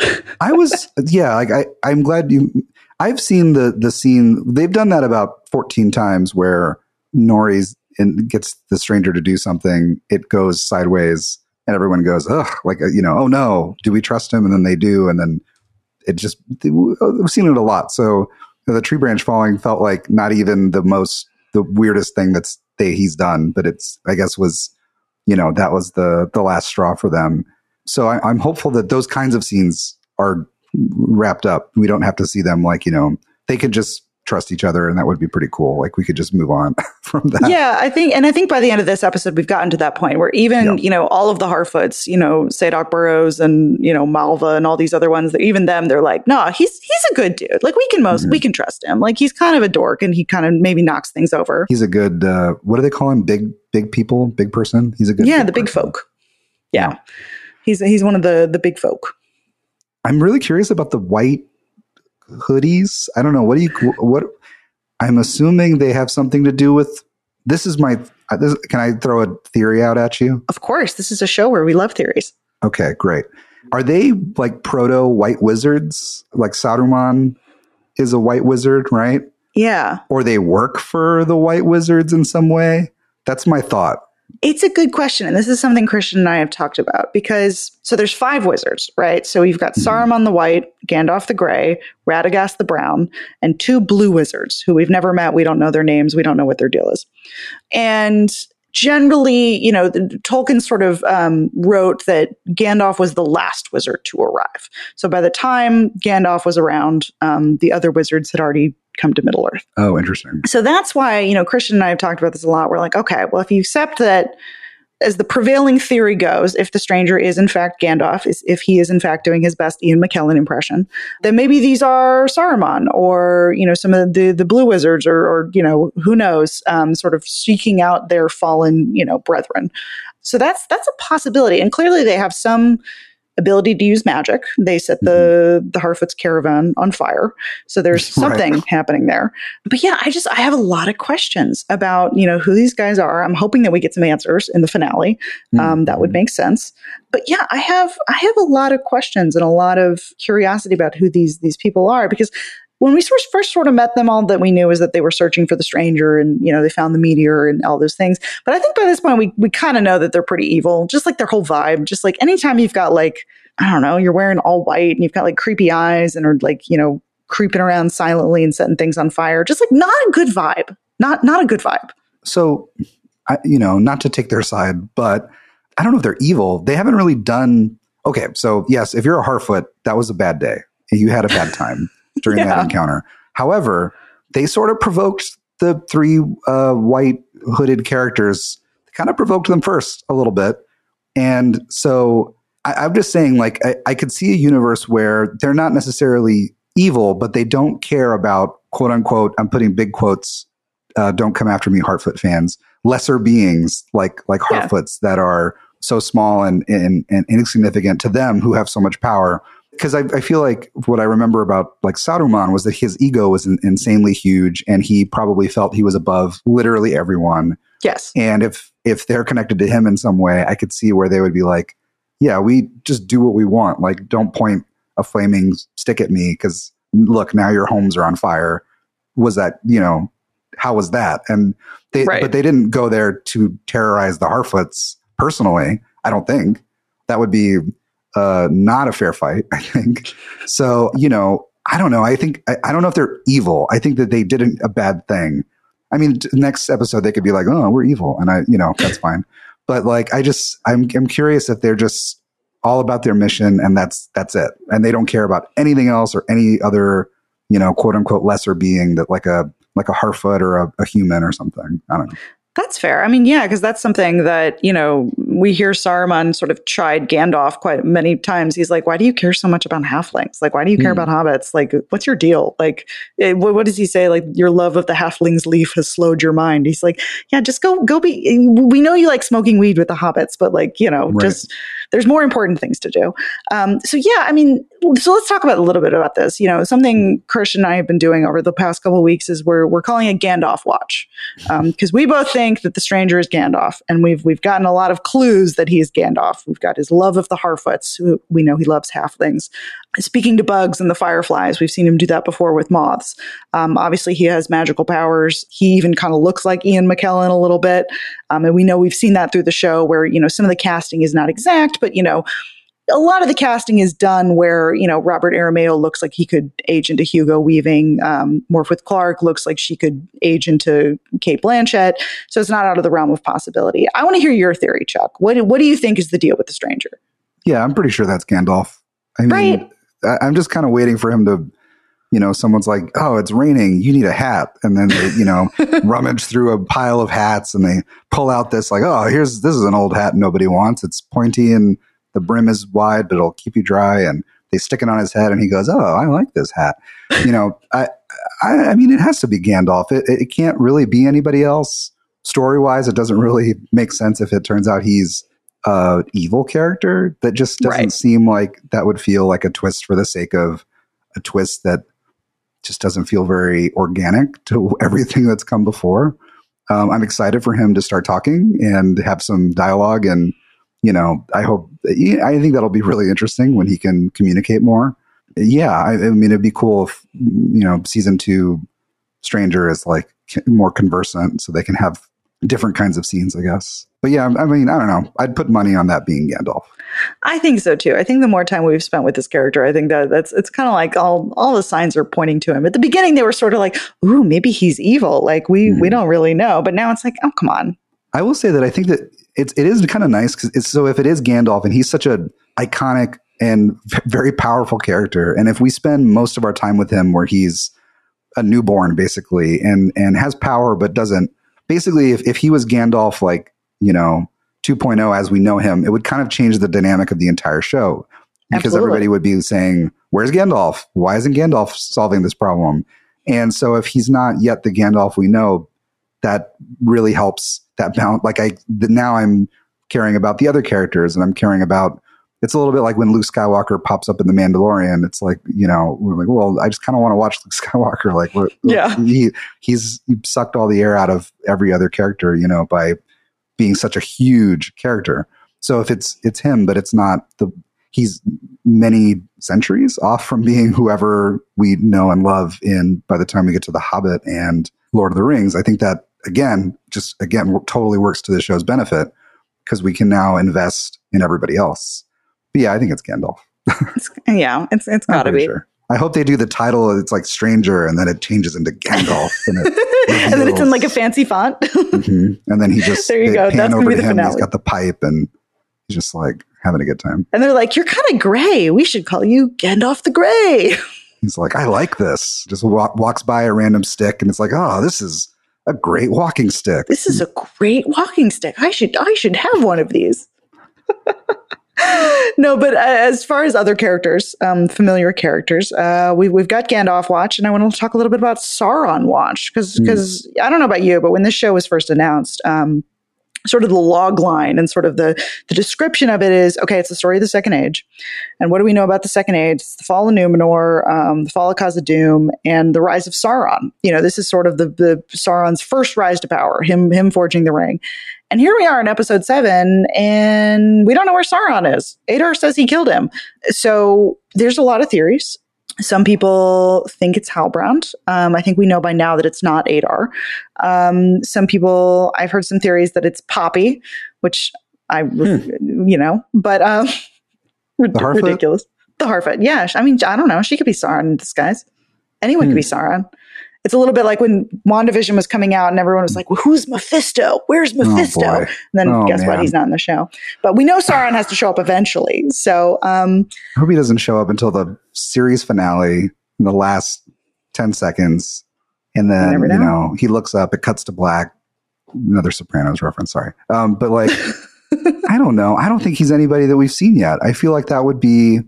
I was, yeah, like I, I'm glad you, I've seen the, the scene. They've done that about fourteen times where Nori's and gets the stranger to do something. It goes sideways and everyone goes, ugh, like, you know, oh no, do we trust him? And then they do. And then it just, we've seen it a lot. So the tree branch falling felt like not even the most, the weirdest thing that's they, he's done, but it's, I guess was, you know, that was the the last straw for them. So I, I'm hopeful that those kinds of scenes are wrapped up. We don't have to see them like, you know, they could just trust each other and that would be pretty cool. Like we could just move on from that. Yeah, I think, and I think by the end of this episode, we've gotten to that point where even, yeah. you know, all of the Harfoots, you know, Sadok Burrows and, you know, Malva and all these other ones, that even them, they're like, no, he's he's a good dude. Like we can most, mm-hmm. we can trust him. Like he's kind of a dork and he kind of maybe knocks things over. He's a good, uh, what do they call him? Big, big people, big person. He's a good, yeah, big the big person. folk. Yeah. yeah. He's, he's one of the, the big folk. I'm really curious about the white hoodies. I don't know. What do you, what, I'm assuming they have something to do with, this is my, this, can I throw a theory out at you? Of course. This is a show where we love theories. Okay, great. Are they like proto white wizards? Like Saruman is a white wizard, right? Yeah. Or they work for the white wizards in some way? That's my thought. It's a good question. And this is something Christian and I have talked about because, so there's five wizards, right? So you've got mm-hmm. Saruman the white, Gandalf the gray, Radagast the brown, and two blue wizards who we've never met. We don't know their names. We don't know what their deal is. And generally, you know, the, Tolkien sort of um, wrote that Gandalf was the last wizard to arrive. So by the time Gandalf was around, um, the other wizards had already come to Middle Earth. Oh, interesting. So that's why, you know, Christian and I have talked about this a lot. We're like, okay, well, if you accept that as the prevailing theory goes, if the stranger is in fact Gandalf, is, if he is in fact doing his best Ian McKellen impression, then maybe these are Saruman or, you know, some of the, the blue wizards or, or, you know, who knows, um, sort of seeking out their fallen, you know, brethren. So that's, that's a possibility. And clearly they have some ability to use magic. They set the, mm-hmm. the Harfoot's caravan on fire. So there's something right. happening there. But yeah, I just, I have a lot of questions about, you know, who these guys are. I'm hoping that we get some answers in the finale. Mm-hmm. Um, that would make sense. But yeah, I have, I have a lot of questions and a lot of curiosity about who these, these people are, because when we first, first sort of met them, all that we knew is that they were searching for the stranger and, you know, they found the meteor and all those things. But I think by this point, we, we kind of know that they're pretty evil, just like their whole vibe. Just like anytime you've got like, I don't know, you're wearing all white and you've got like creepy eyes and are like, you know, creeping around silently and setting things on fire. Just like not a good vibe. Not, not a good vibe. So, I, you know, not to take their side, but I don't know if they're evil. They haven't really done. Okay. So yes, if you're a Harfoot, that was a bad day. You had a bad time during yeah. that encounter. However, they sort of provoked the three uh, white hooded characters, kind of provoked them first a little bit. And so I, I'm just saying, like, I, I could see a universe where they're not necessarily evil, but they don't care about, quote unquote, I'm putting big quotes, uh, don't come after me, Harfoot fans, lesser beings like like yeah. Harfoots that are so small and, and, and insignificant to them who have so much power. Because I, I feel like what I remember about like Saruman was that his ego was in, insanely huge, and he probably felt he was above literally everyone. Yes. And if if they're connected to him in some way, I could see where they would be like, yeah, we just do what we want. Like, don't point a flaming stick at me because look, now your homes are on fire. Was that, you know, how was that? And they, right. but they didn't go there to terrorize the Harfoots personally. I don't think that would be uh, not a fair fight, I think. So, you know, I don't know. I think, I, I don't know if they're evil. I think that they did a bad thing. I mean, t- next episode, they could be like, oh, we're evil. And I, you know, that's fine. But like, I just, I'm, I'm curious if they're just all about their mission and that's, that's it. And they don't care about anything else or any other, you know, quote unquote, lesser being that like a, like a Harfoot or a, a human or something. I don't know. That's fair. I mean, yeah, because that's something that, you know, we hear Saruman sort of chide Gandalf quite many times. He's like, why do you care so much about halflings? Like, why do you care mm. about hobbits? Like, what's your deal? Like, it, what, what does he say? Like, your love of the halfling's leaf has slowed your mind. He's like, yeah, just go, go be, we know you like smoking weed with the hobbits, but like, you know, right. just, there's more important things to do. Um, so yeah, I mean, so let's talk about a little bit about this. You know, something Christian and I have been doing over the past couple of weeks is we're, we're calling it Gandalf Watch. Um, cause we both think that the stranger is Gandalf, and we've we've gotten a lot of clues that he is Gandalf. We've got his love of the Harfoots, who we know he loves halflings. Speaking to bugs and the fireflies, we've seen him do that before with moths. Um, obviously, he has magical powers. He even kind of looks like Ian McKellen a little bit, um, and we know we've seen that through the show, where you know some of the casting is not exact, but you know. A lot of the casting is done where, you know, Robert Aramayo looks like he could age into Hugo Weaving. Um, Morfydd Clark looks like she could age into Cate Blanchett. So it's not out of the realm of possibility. I want to hear your theory, Chuck. What, what do you think is the deal with the stranger? Yeah, I'm pretty sure that's Gandalf. I mean, right. I, I'm just kind of waiting for him to, you know, someone's like, oh, it's raining. You need a hat. And then they, you know, rummage through a pile of hats and they pull out this like, oh, here's, this is an old hat nobody wants. It's pointy and the brim is wide, but it'll keep you dry. And they stick it on his head and he goes, oh, I like this hat. You know, I, I, I mean, it has to be Gandalf. It, it can't really be anybody else. Story wise, it doesn't really make sense if it turns out he's a evil character. That just doesn't right. seem like that would feel like a twist for the sake of a twist that just doesn't feel very organic to everything that's come before. Um, I'm excited for him to start talking and have some dialogue, and you know, I hope, I think that'll be really interesting when he can communicate more. Yeah, I, I mean, it'd be cool if, you know, season two Stranger is like more conversant so they can have different kinds of scenes, I guess. But yeah, I mean, I don't know. I'd put money on that being Gandalf. I think so too. I think the more time we've spent with this character, I think that that's, it's kind of like all, all the signs are pointing to him. At the beginning, they were sort of like, ooh, maybe he's evil. Like we, mm-hmm. we don't really know. But now it's like, oh, come on. I will say that I think that it's, it is kind of nice because it's, so if it is Gandalf and he's such an iconic and very powerful character, and if we spend most of our time with him where he's a newborn basically and, and has power, but doesn't basically, if, if he was Gandalf, like, you know, two point oh as we know him, it would kind of change the dynamic of the entire show because Absolutely. Everybody would be saying, where's Gandalf? Why isn't Gandalf solving this problem? And so if he's not yet the Gandalf we know, that really helps that balance. Like I, the, now I'm caring about the other characters and I'm caring about, it's a little bit like when Luke Skywalker pops up in The Mandalorian. It's like, you know, we're like, well, I just kind of want to watch Luke Skywalker. Like, what, yeah. he, he's he sucked all the air out of every other character, you know, by being such a huge character. So if it's, it's him, but it's not the, he's many centuries off from being whoever we know and love in by the time we get to The Hobbit and Lord of the Rings. I think that, again, just again, totally works to the show's benefit because we can now invest in everybody else. But yeah, I think it's Gandalf. It's, yeah, it's it's got to be. Sure. I hope they do the title. It's like Stranger, and then it changes into Gandalf, and, it and then it's in like a fancy font. mm-hmm. And then he just there you go. Pan That's over gonna be to the him. finale. He's got the pipe, and he's just like having a good time. And they're like, "You're kind of gray. We should call you Gandalf the Gray." He's like, "I like this." Just walk, walks by a random stick, and it's like, "Oh, this is a great walking stick. This is a great walking stick. I should I should have one of these." No, but uh, as far as other characters, um, familiar characters, uh, we, we've got Gandalf watch, and I want to talk a little bit about Sauron watch because because mm. I don't know about you, but when this show was first announced, um, sort of the log line and sort of the the description of it is, okay, it's the story of the Second Age, and what do we know about the Second Age? It's the fall of Numenor, um, the fall of Khazad-dûm, and the rise of Sauron. You know, this is sort of the the Sauron's first rise to power, him him forging the ring. And here we are in episode seven, and we don't know where Sauron is. Adar says he killed him. So there's a lot of theories. Some people think it's Halbrand. Um, I think we know by now that it's not Adar. Um, some people, I've heard some theories that it's Poppy, which I, hmm. you know, but um, rid- the ridiculous. The Harfoot. Yeah. I mean, I don't know. She could be Sauron in disguise. Anyone hmm. could be Sauron. It's a little bit like when WandaVision was coming out and everyone was like, well, who's Mephisto? Where's Mephisto? Oh, and then oh, guess man. what? He's not in the show. But we know Sauron has to show up eventually. So um, I hope he doesn't show up until the series finale in the last ten seconds. And then, you know. you know, he looks up, it cuts to black. Another Sopranos reference, sorry. Um, but like, I don't know. I don't think he's anybody that we've seen yet. I feel like that would be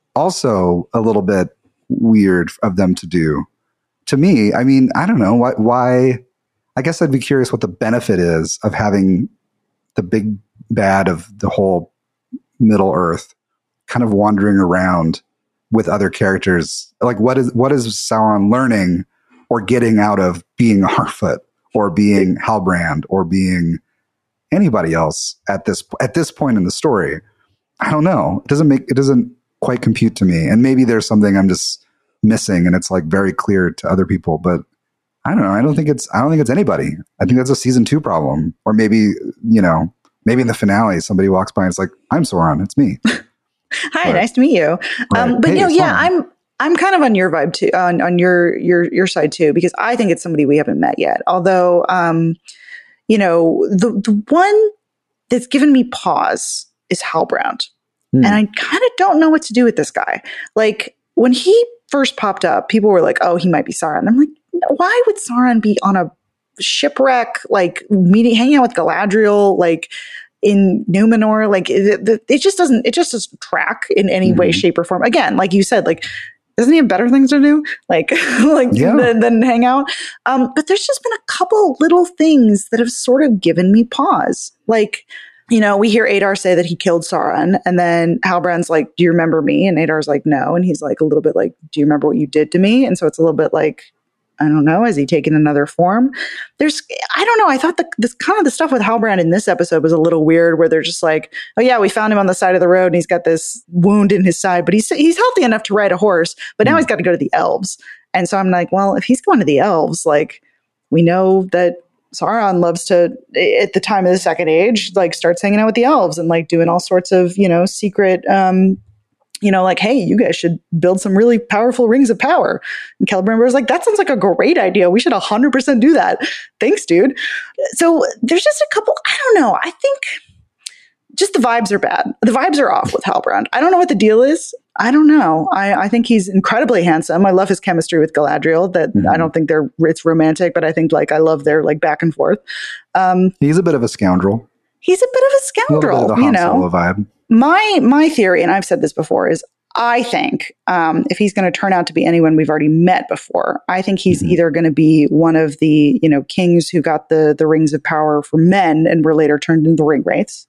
also a little bit weird of them to do. To me, I mean, I don't know why, why. I guess I'd be curious what the benefit is of having the big bad of the whole Middle Earth kind of wandering around with other characters. Like, what is what is Sauron learning or getting out of being Harfoot or being Halbrand or being anybody else at this at this point in the story? I don't know. It doesn't make it doesn't quite compute to me. And maybe there's something I'm just missing and it's like very clear to other people, but I don't know. I don't think it's, I don't think it's anybody. I think that's a season two problem. Or maybe, you know, maybe in the finale, somebody walks by and it's like, I'm Sauron. It's me. Hi, but, nice to meet you. Right. Um, but hey, you know, yeah, Sauron. I'm, I'm kind of on your vibe too, on, on your, your, your side too, because I think it's somebody we haven't met yet. Although, um, you know, the, the one that's given me pause is Halbrand. Hmm. And I kind of don't know what to do with this guy. Like when he first popped up, people were like, oh, he might be Sauron. I'm like, why would Sauron be on a shipwreck, like meeting, hanging out with Galadriel, like in Numenor? Like it, it just doesn't, it just doesn't track in any mm-hmm. way, shape or form. Again, like you said, like, doesn't he have better things to do? Like, like yeah. than, than hang out. Um, but there's just been a couple little things that have sort of given me pause. Like, you know, we hear Adar say that he killed Sauron, and then Halbrand's like, do you remember me? And Adar's like, no. And he's like a little bit like, do you remember what you did to me? And so it's a little bit like, I don't know, has he taken another form? There's, I don't know. I thought the, this kind of the stuff with Halbrand in this episode was a little weird where they're just like, oh yeah, we found him on the side of the road and he's got this wound in his side, but he's, he's healthy enough to ride a horse, but now mm. he's got to go to the elves. And so I'm like, well, if he's going to the elves, like we know that Sauron loves to, at the time of the Second Age, like starts hanging out with the elves and like doing all sorts of, you know, secret, um, you know, like, hey, you guys should build some really powerful rings of power. And Celebrimbor was like, that sounds like a great idea. We should one hundred percent do that. Thanks, dude. So there's just a couple, I don't know. I think just the vibes are bad. The vibes are off with Halbrand. I don't know what the deal is. I don't know. I, I think he's incredibly handsome. I love his chemistry with Galadriel. That mm-hmm. I don't think they're it's romantic, but I think like I love their like back and forth. Um, he's a bit of a scoundrel. He's a bit of a scoundrel. A bit of a you know, Han Solo vibe. My my theory, and I've said this before, is I think um, if he's going to turn out to be anyone we've already met before, I think he's mm-hmm. either going to be one of the you know kings who got the the rings of power for men and were later turned into ring wraiths,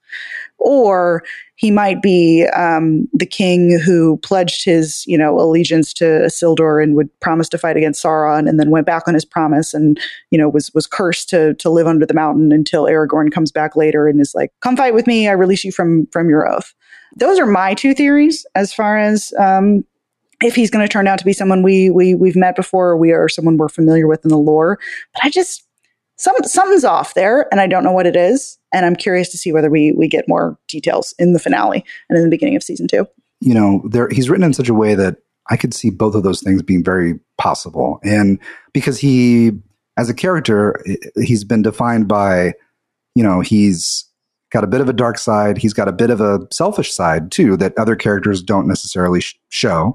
or he might be um, the king who pledged his you know allegiance to Isildur and would promise to fight against Sauron, and then went back on his promise and you know was was cursed to to live under the mountain until Aragorn comes back later and is like, "Come fight with me. I release you from from your oath." those are my two theories as far as um, if he's going to turn out to be someone we, we, we've met before, or we are someone we're familiar with in the lore. But I just, some, something's off there, and I don't know what it is. And I'm curious to see whether we, we get more details in the finale and in the beginning of season two. You know, there, he's written in such a way that I could see both of those things being very possible. And because he, as a character, he's been defined by, you know, he's got a bit of a dark side. He's got a bit of a selfish side, too, that other characters don't necessarily sh- show.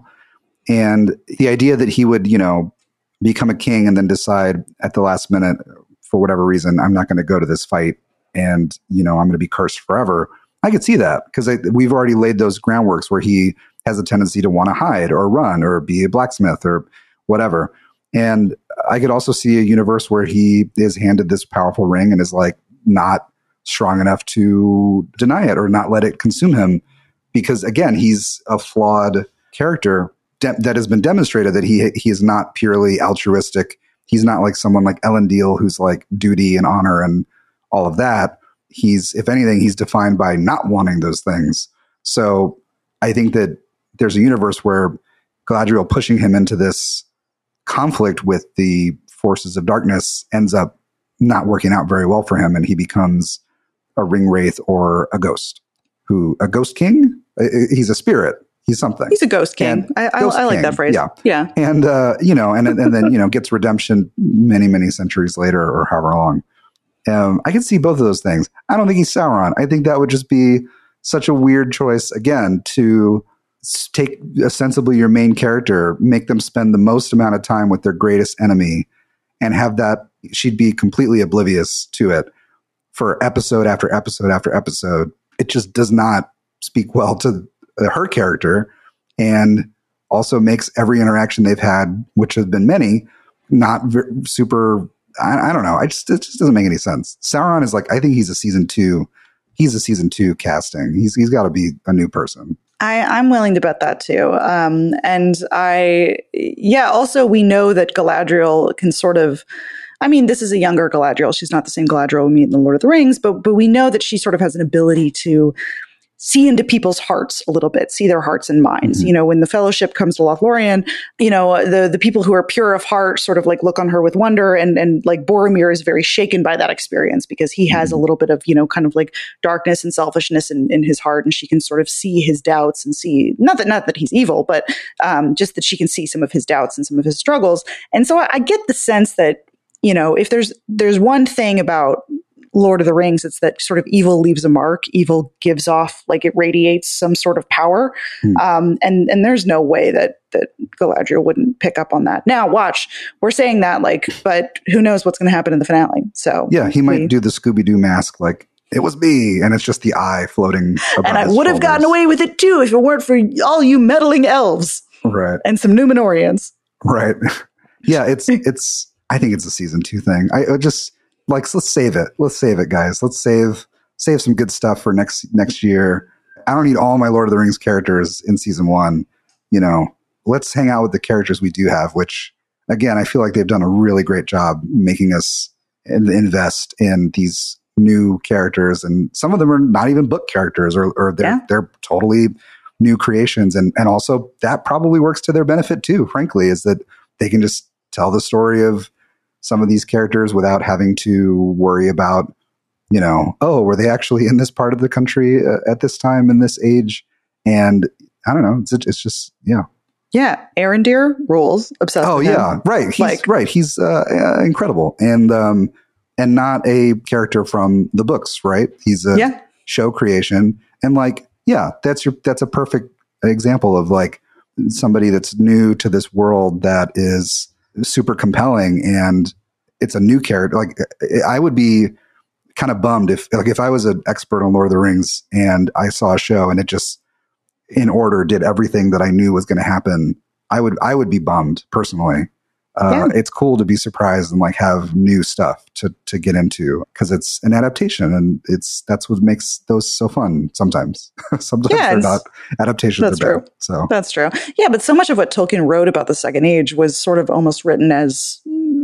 And the idea that he would, you know, become a king and then decide at the last minute, for whatever reason, I'm not going to go to this fight and, you know, I'm going to be cursed forever. I could see that because we've already laid those groundworks where he has a tendency to want to hide or run or be a blacksmith or whatever. And I could also see a universe where he is handed this powerful ring and is like not strong enough to deny it or not let it consume him. Because again, he's a flawed character de- that has been demonstrated that he he is not purely altruistic. He's not like someone like Elendil who's like duty and honor and all of that. He's, if anything, he's defined by not wanting those things. So I think that there's a universe where Galadriel pushing him into this conflict with the forces of darkness ends up not working out very well for him, and he becomes a ring wraith or a ghost. Who a ghost king? He's a spirit. He's something. He's a ghost king. And I, I, ghost I like king. that phrase. Yeah, yeah. And uh, you know, and and then you know, gets redemption many many centuries later or however long. Um, I can see both of those things. I don't think he's Sauron. I think that would just be such a weird choice again to take ostensibly your main character, make them spend the most amount of time with their greatest enemy, and have that she'd be completely oblivious to it for episode after episode after episode. It just does not speak well to her character, and also makes every interaction they've had, which has been many, not v- super. I, I don't know. I just it just doesn't make any sense. Sauron is like, I think he's a season two. He's a season two casting. He's he's got to be a new person. I, I'm willing to bet that too. Um, and I, yeah, also we know that Galadriel can sort of, I mean, this is a younger Galadriel. She's not the same Galadriel we meet in The Lord of the Rings, but but we know that she sort of has an ability to see into people's hearts a little bit, see their hearts and minds. Mm-hmm. You know, when the Fellowship comes to Lothlorien, you know, the the people who are pure of heart sort of like look on her with wonder, and and like Boromir is very shaken by that experience because he has mm-hmm. a little bit of, you know, kind of like darkness and selfishness in, in his heart, and she can sort of see his doubts and see, not that not that he's evil, but um, just that she can see some of his doubts and some of his struggles. And so I, I get the sense that, you know, if there's there's one thing about Lord of the Rings, it's that sort of evil leaves a mark. Evil gives off, like it radiates some sort of power. Mm. Um, and, and there's no way that, that Galadriel wouldn't pick up on that. Now, watch, we're saying that, like, but who knows what's going to happen in the finale. So yeah, he might we, do the Scooby-Doo mask, like, it was me, and it's just the eye floating above and I his would have gotten away with it too if it weren't for all you meddling elves. Right. And some Numenorians. Right. Yeah, it's, it's, I think it's a season two thing. I, I just, Like, let's save it. Let's save it, guys. Let's save save some good stuff for next next year. I don't need all my Lord of the Rings characters in season one. You know, let's hang out with the characters we do have, which, again, I feel like they've done a really great job making us invest in these new characters. And some of them are not even book characters, or, or they're, yeah. they're totally new creations. And, and also that probably works to their benefit too, frankly, is that they can just tell the story of some of these characters without having to worry about, you know, oh, were they actually in this part of the country uh, at this time in this age? And I don't know. It's, it's just, yeah. Yeah. Arondir rules. Obsessed Oh, with yeah. him. Right. He's like, right. He's uh, uh, incredible. And, um, and not a character from the books, right? He's a yeah. show creation. And like, yeah, that's your, that's a perfect example of like somebody that's new to this world that is super compelling, and it's a new character. Like, I would be kind of bummed if, like, if I was an expert on Lord of the Rings and I saw a show and it just in order did everything that I knew was going to happen. I would, I would be bummed personally. Uh, yeah. It's cool to be surprised and like have new stuff to, to get into, because it's an adaptation, and it's, that's what makes those so fun sometimes. Sometimes yeah, they're not adaptations. That's true. Bad, so that's true. Yeah. But so much of what Tolkien wrote about the Second Age was sort of almost written as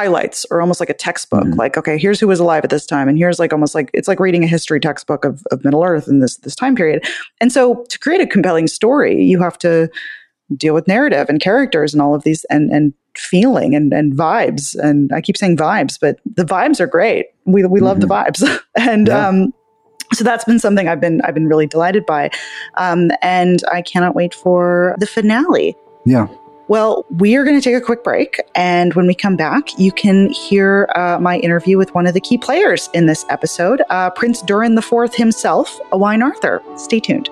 highlights or almost like a textbook. Mm-hmm. Like, okay, here's who was alive at this time. And here's like almost like, it's like reading a history textbook of, of Middle Earth in this, this time period. And so to create a compelling story, you have to deal with narrative and characters and all of these and, and feeling and, and vibes. And I keep saying vibes, but the vibes are great. We, we mm-hmm. love the vibes. and, yeah. um, So that's been something I've been I've been really delighted by, um, and I cannot wait for the finale. Yeah. Well, we are going to take a quick break, and when we come back, you can hear uh, my interview with one of the key players in this episode, uh, Prince Durin the Fourth himself, Owain Arthur. Stay tuned.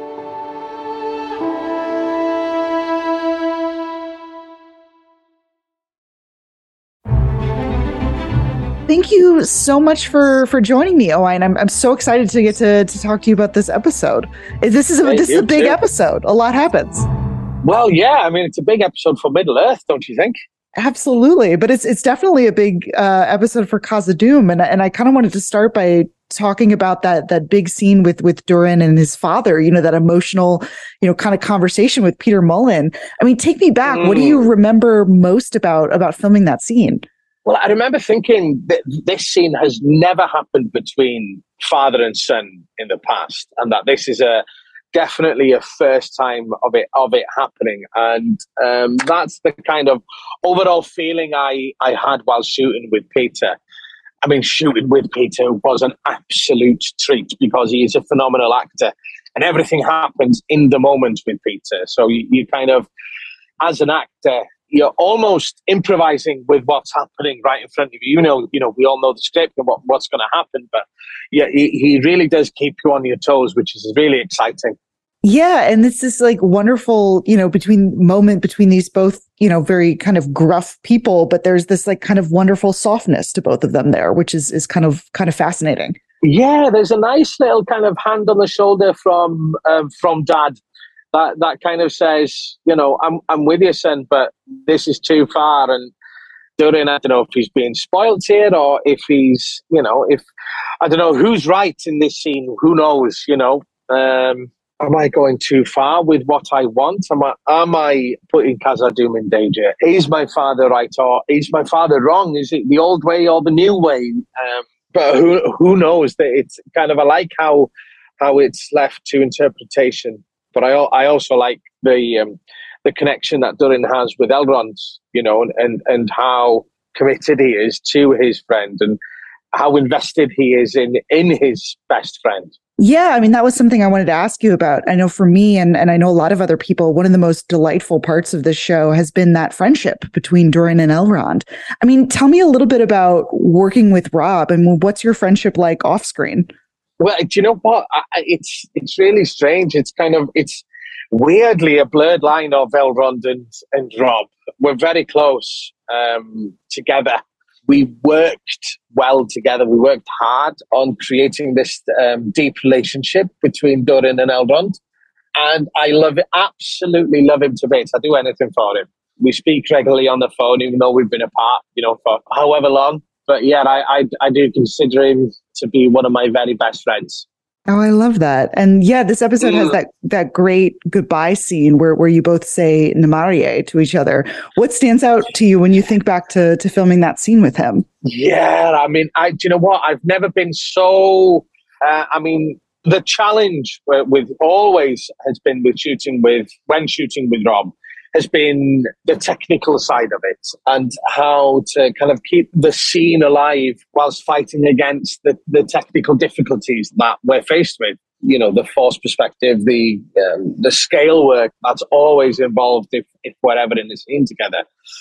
Thank you so much for for joining me, Owain. I'm I'm so excited to get to to talk to you about this episode. This is a, this is a big too. episode. A lot happens. Well, yeah. I mean, it's a big episode for Middle Earth, don't you think? Absolutely, but it's it's definitely a big uh, episode for Khazad-dûm, and and I kind of wanted to start by talking about that that big scene with with Durin and his father. You know, that emotional, you know, kind of conversation with Peter Mullen. I mean, take me back. Mm. What do you remember most about about filming that scene? Well, I remember thinking that this scene has never happened between father and son in the past, and that this is a definitely a first time of it of it happening. And um, that's the kind of overall feeling I, I had while shooting with Peter. I mean, shooting with Peter was an absolute treat because he is a phenomenal actor, and everything happens in the moment with Peter. So you, you kind of, as an actor, you're almost improvising with what's happening right in front of you. You know, you know, we all know the script and what, what's going to happen, but yeah, he, he really does keep you on your toes, which is really exciting. Yeah, and it's this like wonderful, you know, between moment between these both, you know, very kind of gruff people, but there's this like kind of wonderful softness to both of them there, which is is kind of kind of fascinating. Yeah, there's a nice little kind of hand on the shoulder from um, from Dad. That that kind of says, you know, I'm I'm with you, son, but this is too far. And Durin, I don't know if he's being spoiled here or if he's, you know, if I don't know who's right in this scene. Who knows? You know, um, am I going too far with what I want? Am I am I putting Khazad-dûm in danger? Is my father right or is my father wrong? Is it the old way or the new way? Um, but who who knows? That it's kind of I like how how it's left to interpretation. But I I also like the um, the connection that Durin has with Elrond, you know, and, and, and how committed he is to his friend and how invested he is in, in his best friend. Yeah, I mean, that was something I wanted to ask you about. I know for me, and, and I know a lot of other people, one of the most delightful parts of this show has been that friendship between Durin and Elrond. I mean, tell me a little bit about working with Rob and what's your friendship like off screen? Well, do you know what? I, it's it's really strange. It's kind of, it's weirdly a blurred line of Elrond and, and Rob. We're very close um, together. We worked well together. We worked hard on creating this um, deep relationship between Durin and Elrond. And I love it, absolutely love him to bits. I do anything for him. We speak regularly on the phone, even though we've been apart, you know, for however long. But yeah, I, I, I do consider him to be one of my very best friends. Oh, I love that. And yeah, this episode has that that great goodbye scene where, where you both say Namarie to each other. What stands out to you when you think back to, to filming that scene with him? Yeah, I mean, I, do you know what? I've never been so, uh, I mean, the challenge with always has been with shooting with, when shooting with Rob, has been the technical side of it and how to kind of keep the scene alive whilst fighting against the, the technical difficulties that we're faced with. You know, the force perspective, the um, the scale work that's always involved if, if we're ever in the scene together.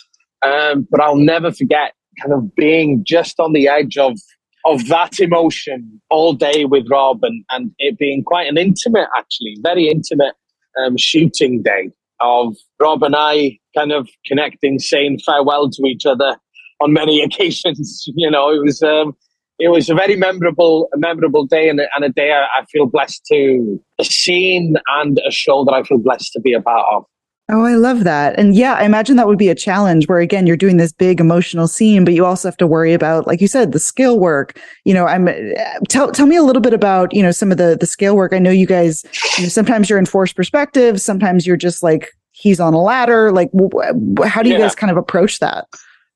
Um, but I'll never forget kind of being just on the edge of of that emotion all day with Rob and, and it being quite an intimate, actually, very intimate um, shooting day. Of Rob and I kind of connecting, saying farewell to each other on many occasions. You know, it was um, it was a very memorable, a memorable day and a, and a day I, I feel blessed to, a scene and a show that I feel blessed to be a part of. Oh, I love that. And yeah, I imagine that would be a challenge where, again, you're doing this big emotional scene, but you also have to worry about, like you said, the scale work. You know, I'm tell tell me a little bit about, you know, some of the the scale work. I know you guys, you know, sometimes you're in forced perspective. Sometimes you're just like, he's on a ladder. Like, how do you yeah. guys kind of approach that?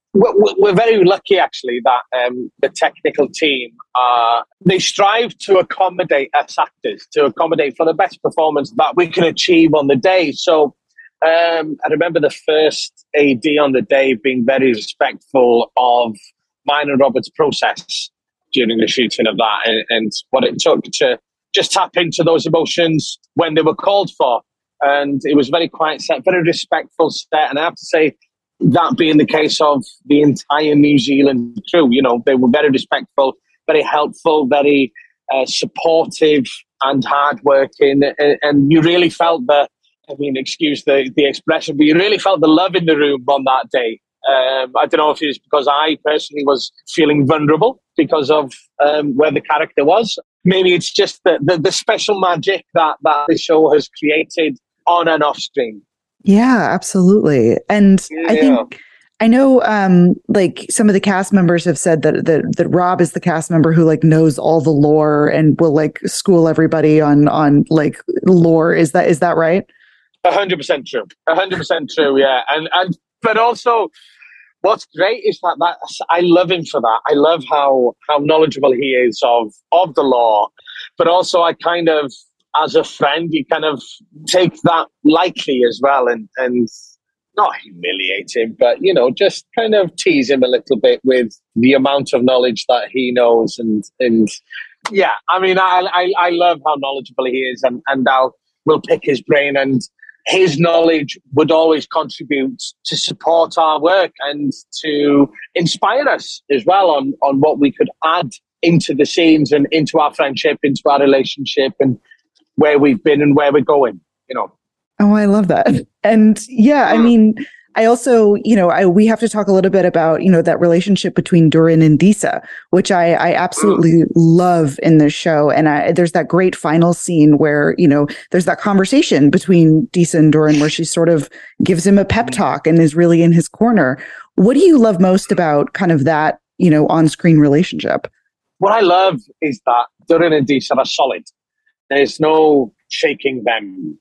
we're, we're very lucky, actually, that um, the technical team, uh, they strive to accommodate us actors, to accommodate for the best performance that we can achieve on the day. So um, I remember the first A D on the day being very respectful of mine and Robert's process during the shooting of that, and, and what it took to just tap into those emotions when they were called for. And it was very quiet set, very respectful set. And I have to say, that being the case of the entire New Zealand crew, you know, they were very respectful, very helpful, very uh, supportive and hardworking. And, and you really felt the, I mean, excuse the, the expression, but you really felt the love in the room on that day. Um, I don't know if it's because I personally was feeling vulnerable because of um, where the character was. Maybe it's just the, the, the special magic that, that the show has created on and off screen. Yeah, absolutely. And yeah. I think, I know um, like some of the cast members have said that, that that Rob is the cast member who like knows all the lore and will like school everybody on on like lore. Is that is that right? A hundred percent true. A hundred percent true. Yeah. And, and, but also what's great is that, that I love him for that. I love how, how knowledgeable he is of, of the law, but also I kind of, as a friend, you kind of take that lightly as well and, and not humiliate him, but, you know, just kind of tease him a little bit with the amount of knowledge that he knows. And, and yeah, I mean, I, I, I love how knowledgeable he is, and, and I'll, we'll pick his brain, and his knowledge would always contribute to support our work and to inspire us as well on, on what we could add into the scenes and into our friendship, into our relationship, and where we've been and where we're going, you know. Oh, I love that. And yeah, I mean, I also, you know, I, we have to talk a little bit about, you know, that relationship between Durin and Disa, which I, I absolutely love in this show. And I, there's that great final scene where, you know, there's that conversation between Disa and Durin where she sort of gives him a pep talk and is really in his corner. What do you love most about kind of that, you know, on-screen relationship? What I love is that Durin and Disa are solid. There's no shaking them.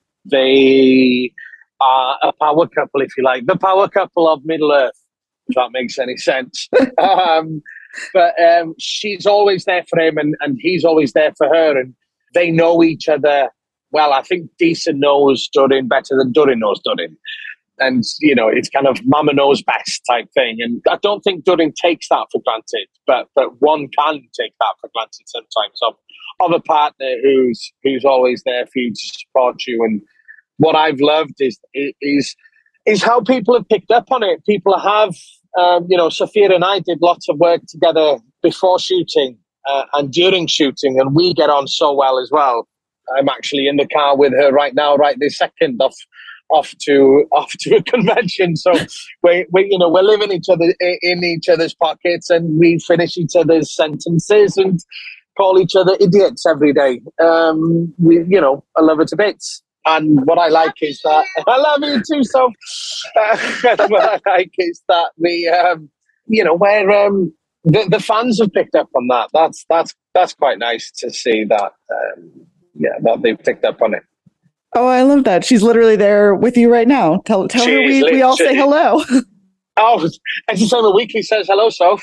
They are a power couple, if you like. The power couple of Middle-earth, if that makes any sense. um, but um, she's always there for him, and, and he's always there for her. And they know each other well. I think Disa knows Durin better than Durin knows Durin. And, you know, it's kind of mama knows best type thing. And I don't think Durin takes that for granted, but but one can take that for granted sometimes of, of a partner who's who's always there for you to support you. And what I've loved is is is how people have picked up on it. People have, um, you know, Sophia and I did lots of work together before shooting uh, and during shooting, and we get on so well as well. I'm actually in the car with her right now, right this second, off off to off to a convention. So we we you know we're living each other in each other's pockets, and we finish each other's sentences and call each other idiots every day. Um, we you know I love her to bits. And what I like is that I love you too. So uh, what I like is that we, um, you know, where um, the the fans have picked up on that. That's that's that's quite nice to see that. Um, yeah, that they've picked up on it. Oh, I love that. She's literally there with you right now. Tell tell her we, we all say hello. Oh, every time a weekly says hello, Soph.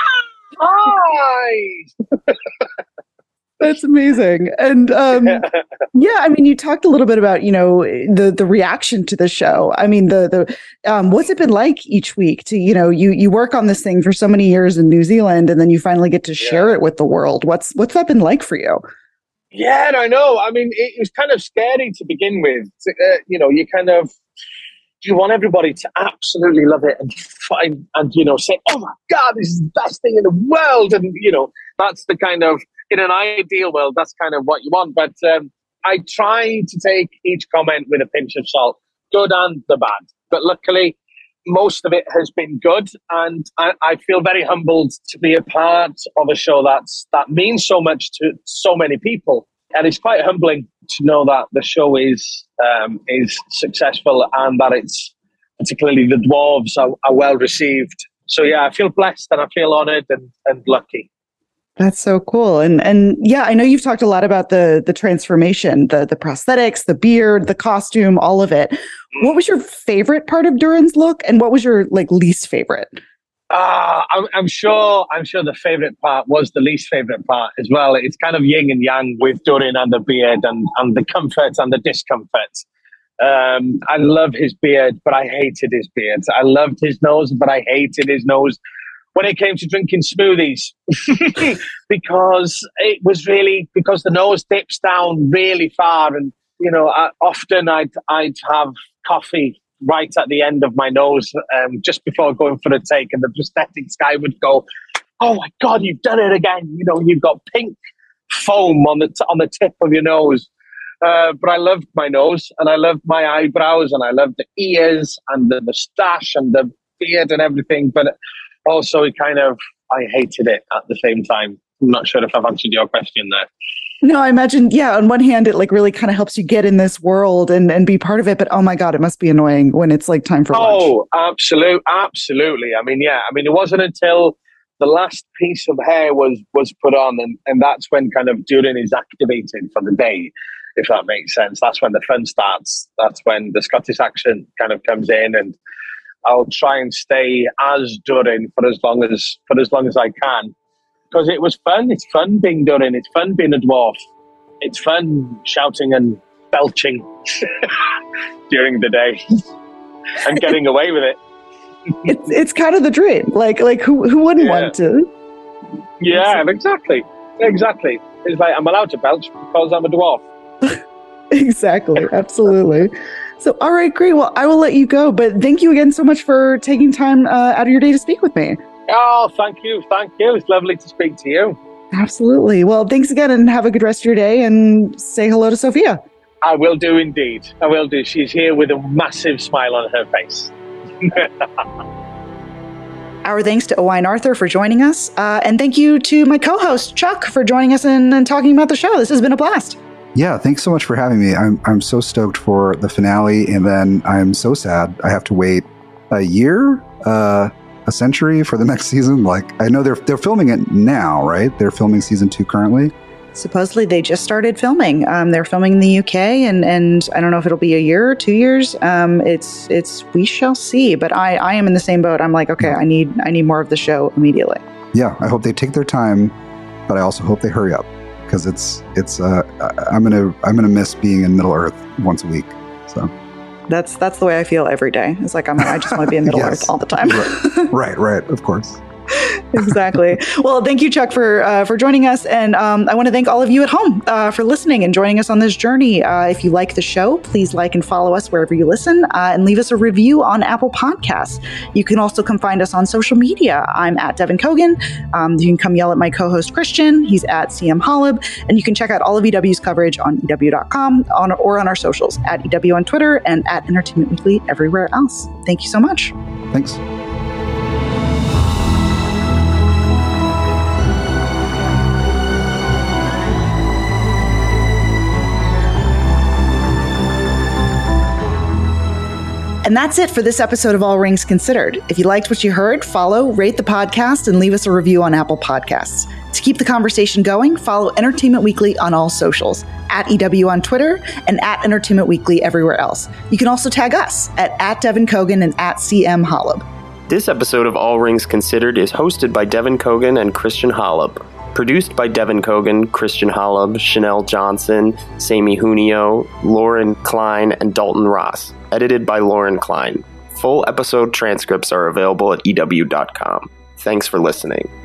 Hi. That's amazing. And um, yeah, I mean, you talked a little bit about, you know, the the reaction to the show. I mean, the the um, what's it been like each week to, you know, you you work on this thing for so many years in New Zealand, and then you finally get to share yeah. it with the world. What's what's that been like for you? Yeah, I know. I mean, it was kind of scary to begin with. Uh, you know, you kind of you want everybody to absolutely love it and find and you know say, "Oh my God, this is the best thing in the world!" And you know, that's the kind of in an ideal world, that's kind of what you want. But um, I try to take each comment with a pinch of salt, good and the bad. But luckily, most of it has been good, and I, I feel very humbled to be a part of a show that's that means so much to so many people. And it's quite humbling to know that the show is um, is successful and that it's particularly the dwarves are, are well received. So yeah, I feel blessed and I feel honoured and, and lucky. That's so cool. And and yeah, I know you've talked a lot about the the transformation, the the prosthetics, the beard, the costume, all of it. What was your favorite part of Durin's look, and what was your like least favorite? Ah, I'm, I'm sure. I'm sure the favorite part was the least favorite part as well. It's kind of yin and yang with Durin and the beard, and, and the comfort and the discomfort. Um, I love his beard, but I hated his beard. I loved his nose, but I hated his nose when it came to drinking smoothies, because it was really because the nose dips down really far, and you know, I, often I'd I'd have coffee right at the end of my nose, um, just before going for a take, and the prosthetics guy would go, "Oh my God, you've done it again! You know, you've got pink foam on the t- on the tip of your nose." Uh, but I loved my nose, and I loved my eyebrows, and I loved the ears, and the moustache, and the beard, and everything. But also, it kind of I hated it at the same time. I'm not sure if I've answered your question there. No, I imagine, yeah, on one hand, it like really kind of helps you get in this world and, and be part of it. But oh my God, it must be annoying when it's like time for lunch. Oh, absolutely. Absolutely. I mean, yeah, I mean, it wasn't until the last piece of hair was, was put on, and, and that's when kind of Durin is activated for the day, if that makes sense. That's when the fun starts. That's when the Scottish accent kind of comes in, and I'll try and stay as Durin for as long as, for as long as I can. Because it was fun. It's fun being Durin. It's fun being a dwarf. It's fun shouting and belching during the day and getting away with it. It's it's kind of the dream. Like like who who wouldn't yeah. want to? Yeah, exactly. Exactly. It's like I'm allowed to belch because I'm a dwarf. Exactly. Absolutely. So, all right, great. Well, I will let you go. But thank you again so much for taking time uh, out of your day to speak with me. Oh, thank you. Thank you. It's lovely to speak to you. Absolutely. Well, thanks again, and have a good rest of your day, and say hello to Sophia. I will do indeed. I will do. She's here with a massive smile on her face. Our thanks to Owain Arthur for joining us. Uh, and thank you to my co-host, Chuck, for joining us and, and talking about the show. This has been a blast. Yeah, thanks so much for having me. I'm I'm so stoked for the finale, and then I'm so sad I have to wait a year, uh, a century for the next season. Like, I know they're they're filming it now, right? They're filming season two currently. Supposedly they just started filming. Um, they're filming in the U K, and, and I don't know if it'll be a year or two years. Um, it's it's we shall see. But I, I am in the same boat. I'm like, okay, I need I need more of the show immediately. Yeah, I hope they take their time, but I also hope they hurry up, because it's it's uh, I'm gonna I'm gonna miss being in Middle Earth once a week. So that's that's the way I feel every day. It's like I'm I just want to be in Middle yes. Earth all the time. right, right, right, of course. Exactly. Well, thank you, Chuck, for uh, for joining us. And um, I want to thank all of you at home uh, for listening and joining us on this journey. Uh, if you like the show, please like and follow us wherever you listen, uh, and leave us a review on Apple Podcasts. You can also come find us on social media. I'm at Devin Kogan. Um, you can come yell at my co-host, Christian. He's at C M Holub. And you can check out all of E W's coverage on E W dot com on, or on our socials, at E W on Twitter and at Entertainment Weekly everywhere else. Thank you so much. Thanks. And that's it for this episode of All Rings Considered. If you liked what you heard, follow, rate the podcast, and leave us a review on Apple Podcasts. To keep the conversation going, follow Entertainment Weekly on all socials, at E W on Twitter and at Entertainment Weekly everywhere else. You can also tag us at, at Devin Kogan and at C M Holub. This episode of All Rings Considered is hosted by Devin Kogan and Christian Holub. Produced by Devin Kogan, Christian Holub, Chanel Johnson, Sammy Junio, Lauren Klein, and Dalton Ross. Edited by Lauren Klein. Full episode transcripts are available at E W dot com. Thanks for listening.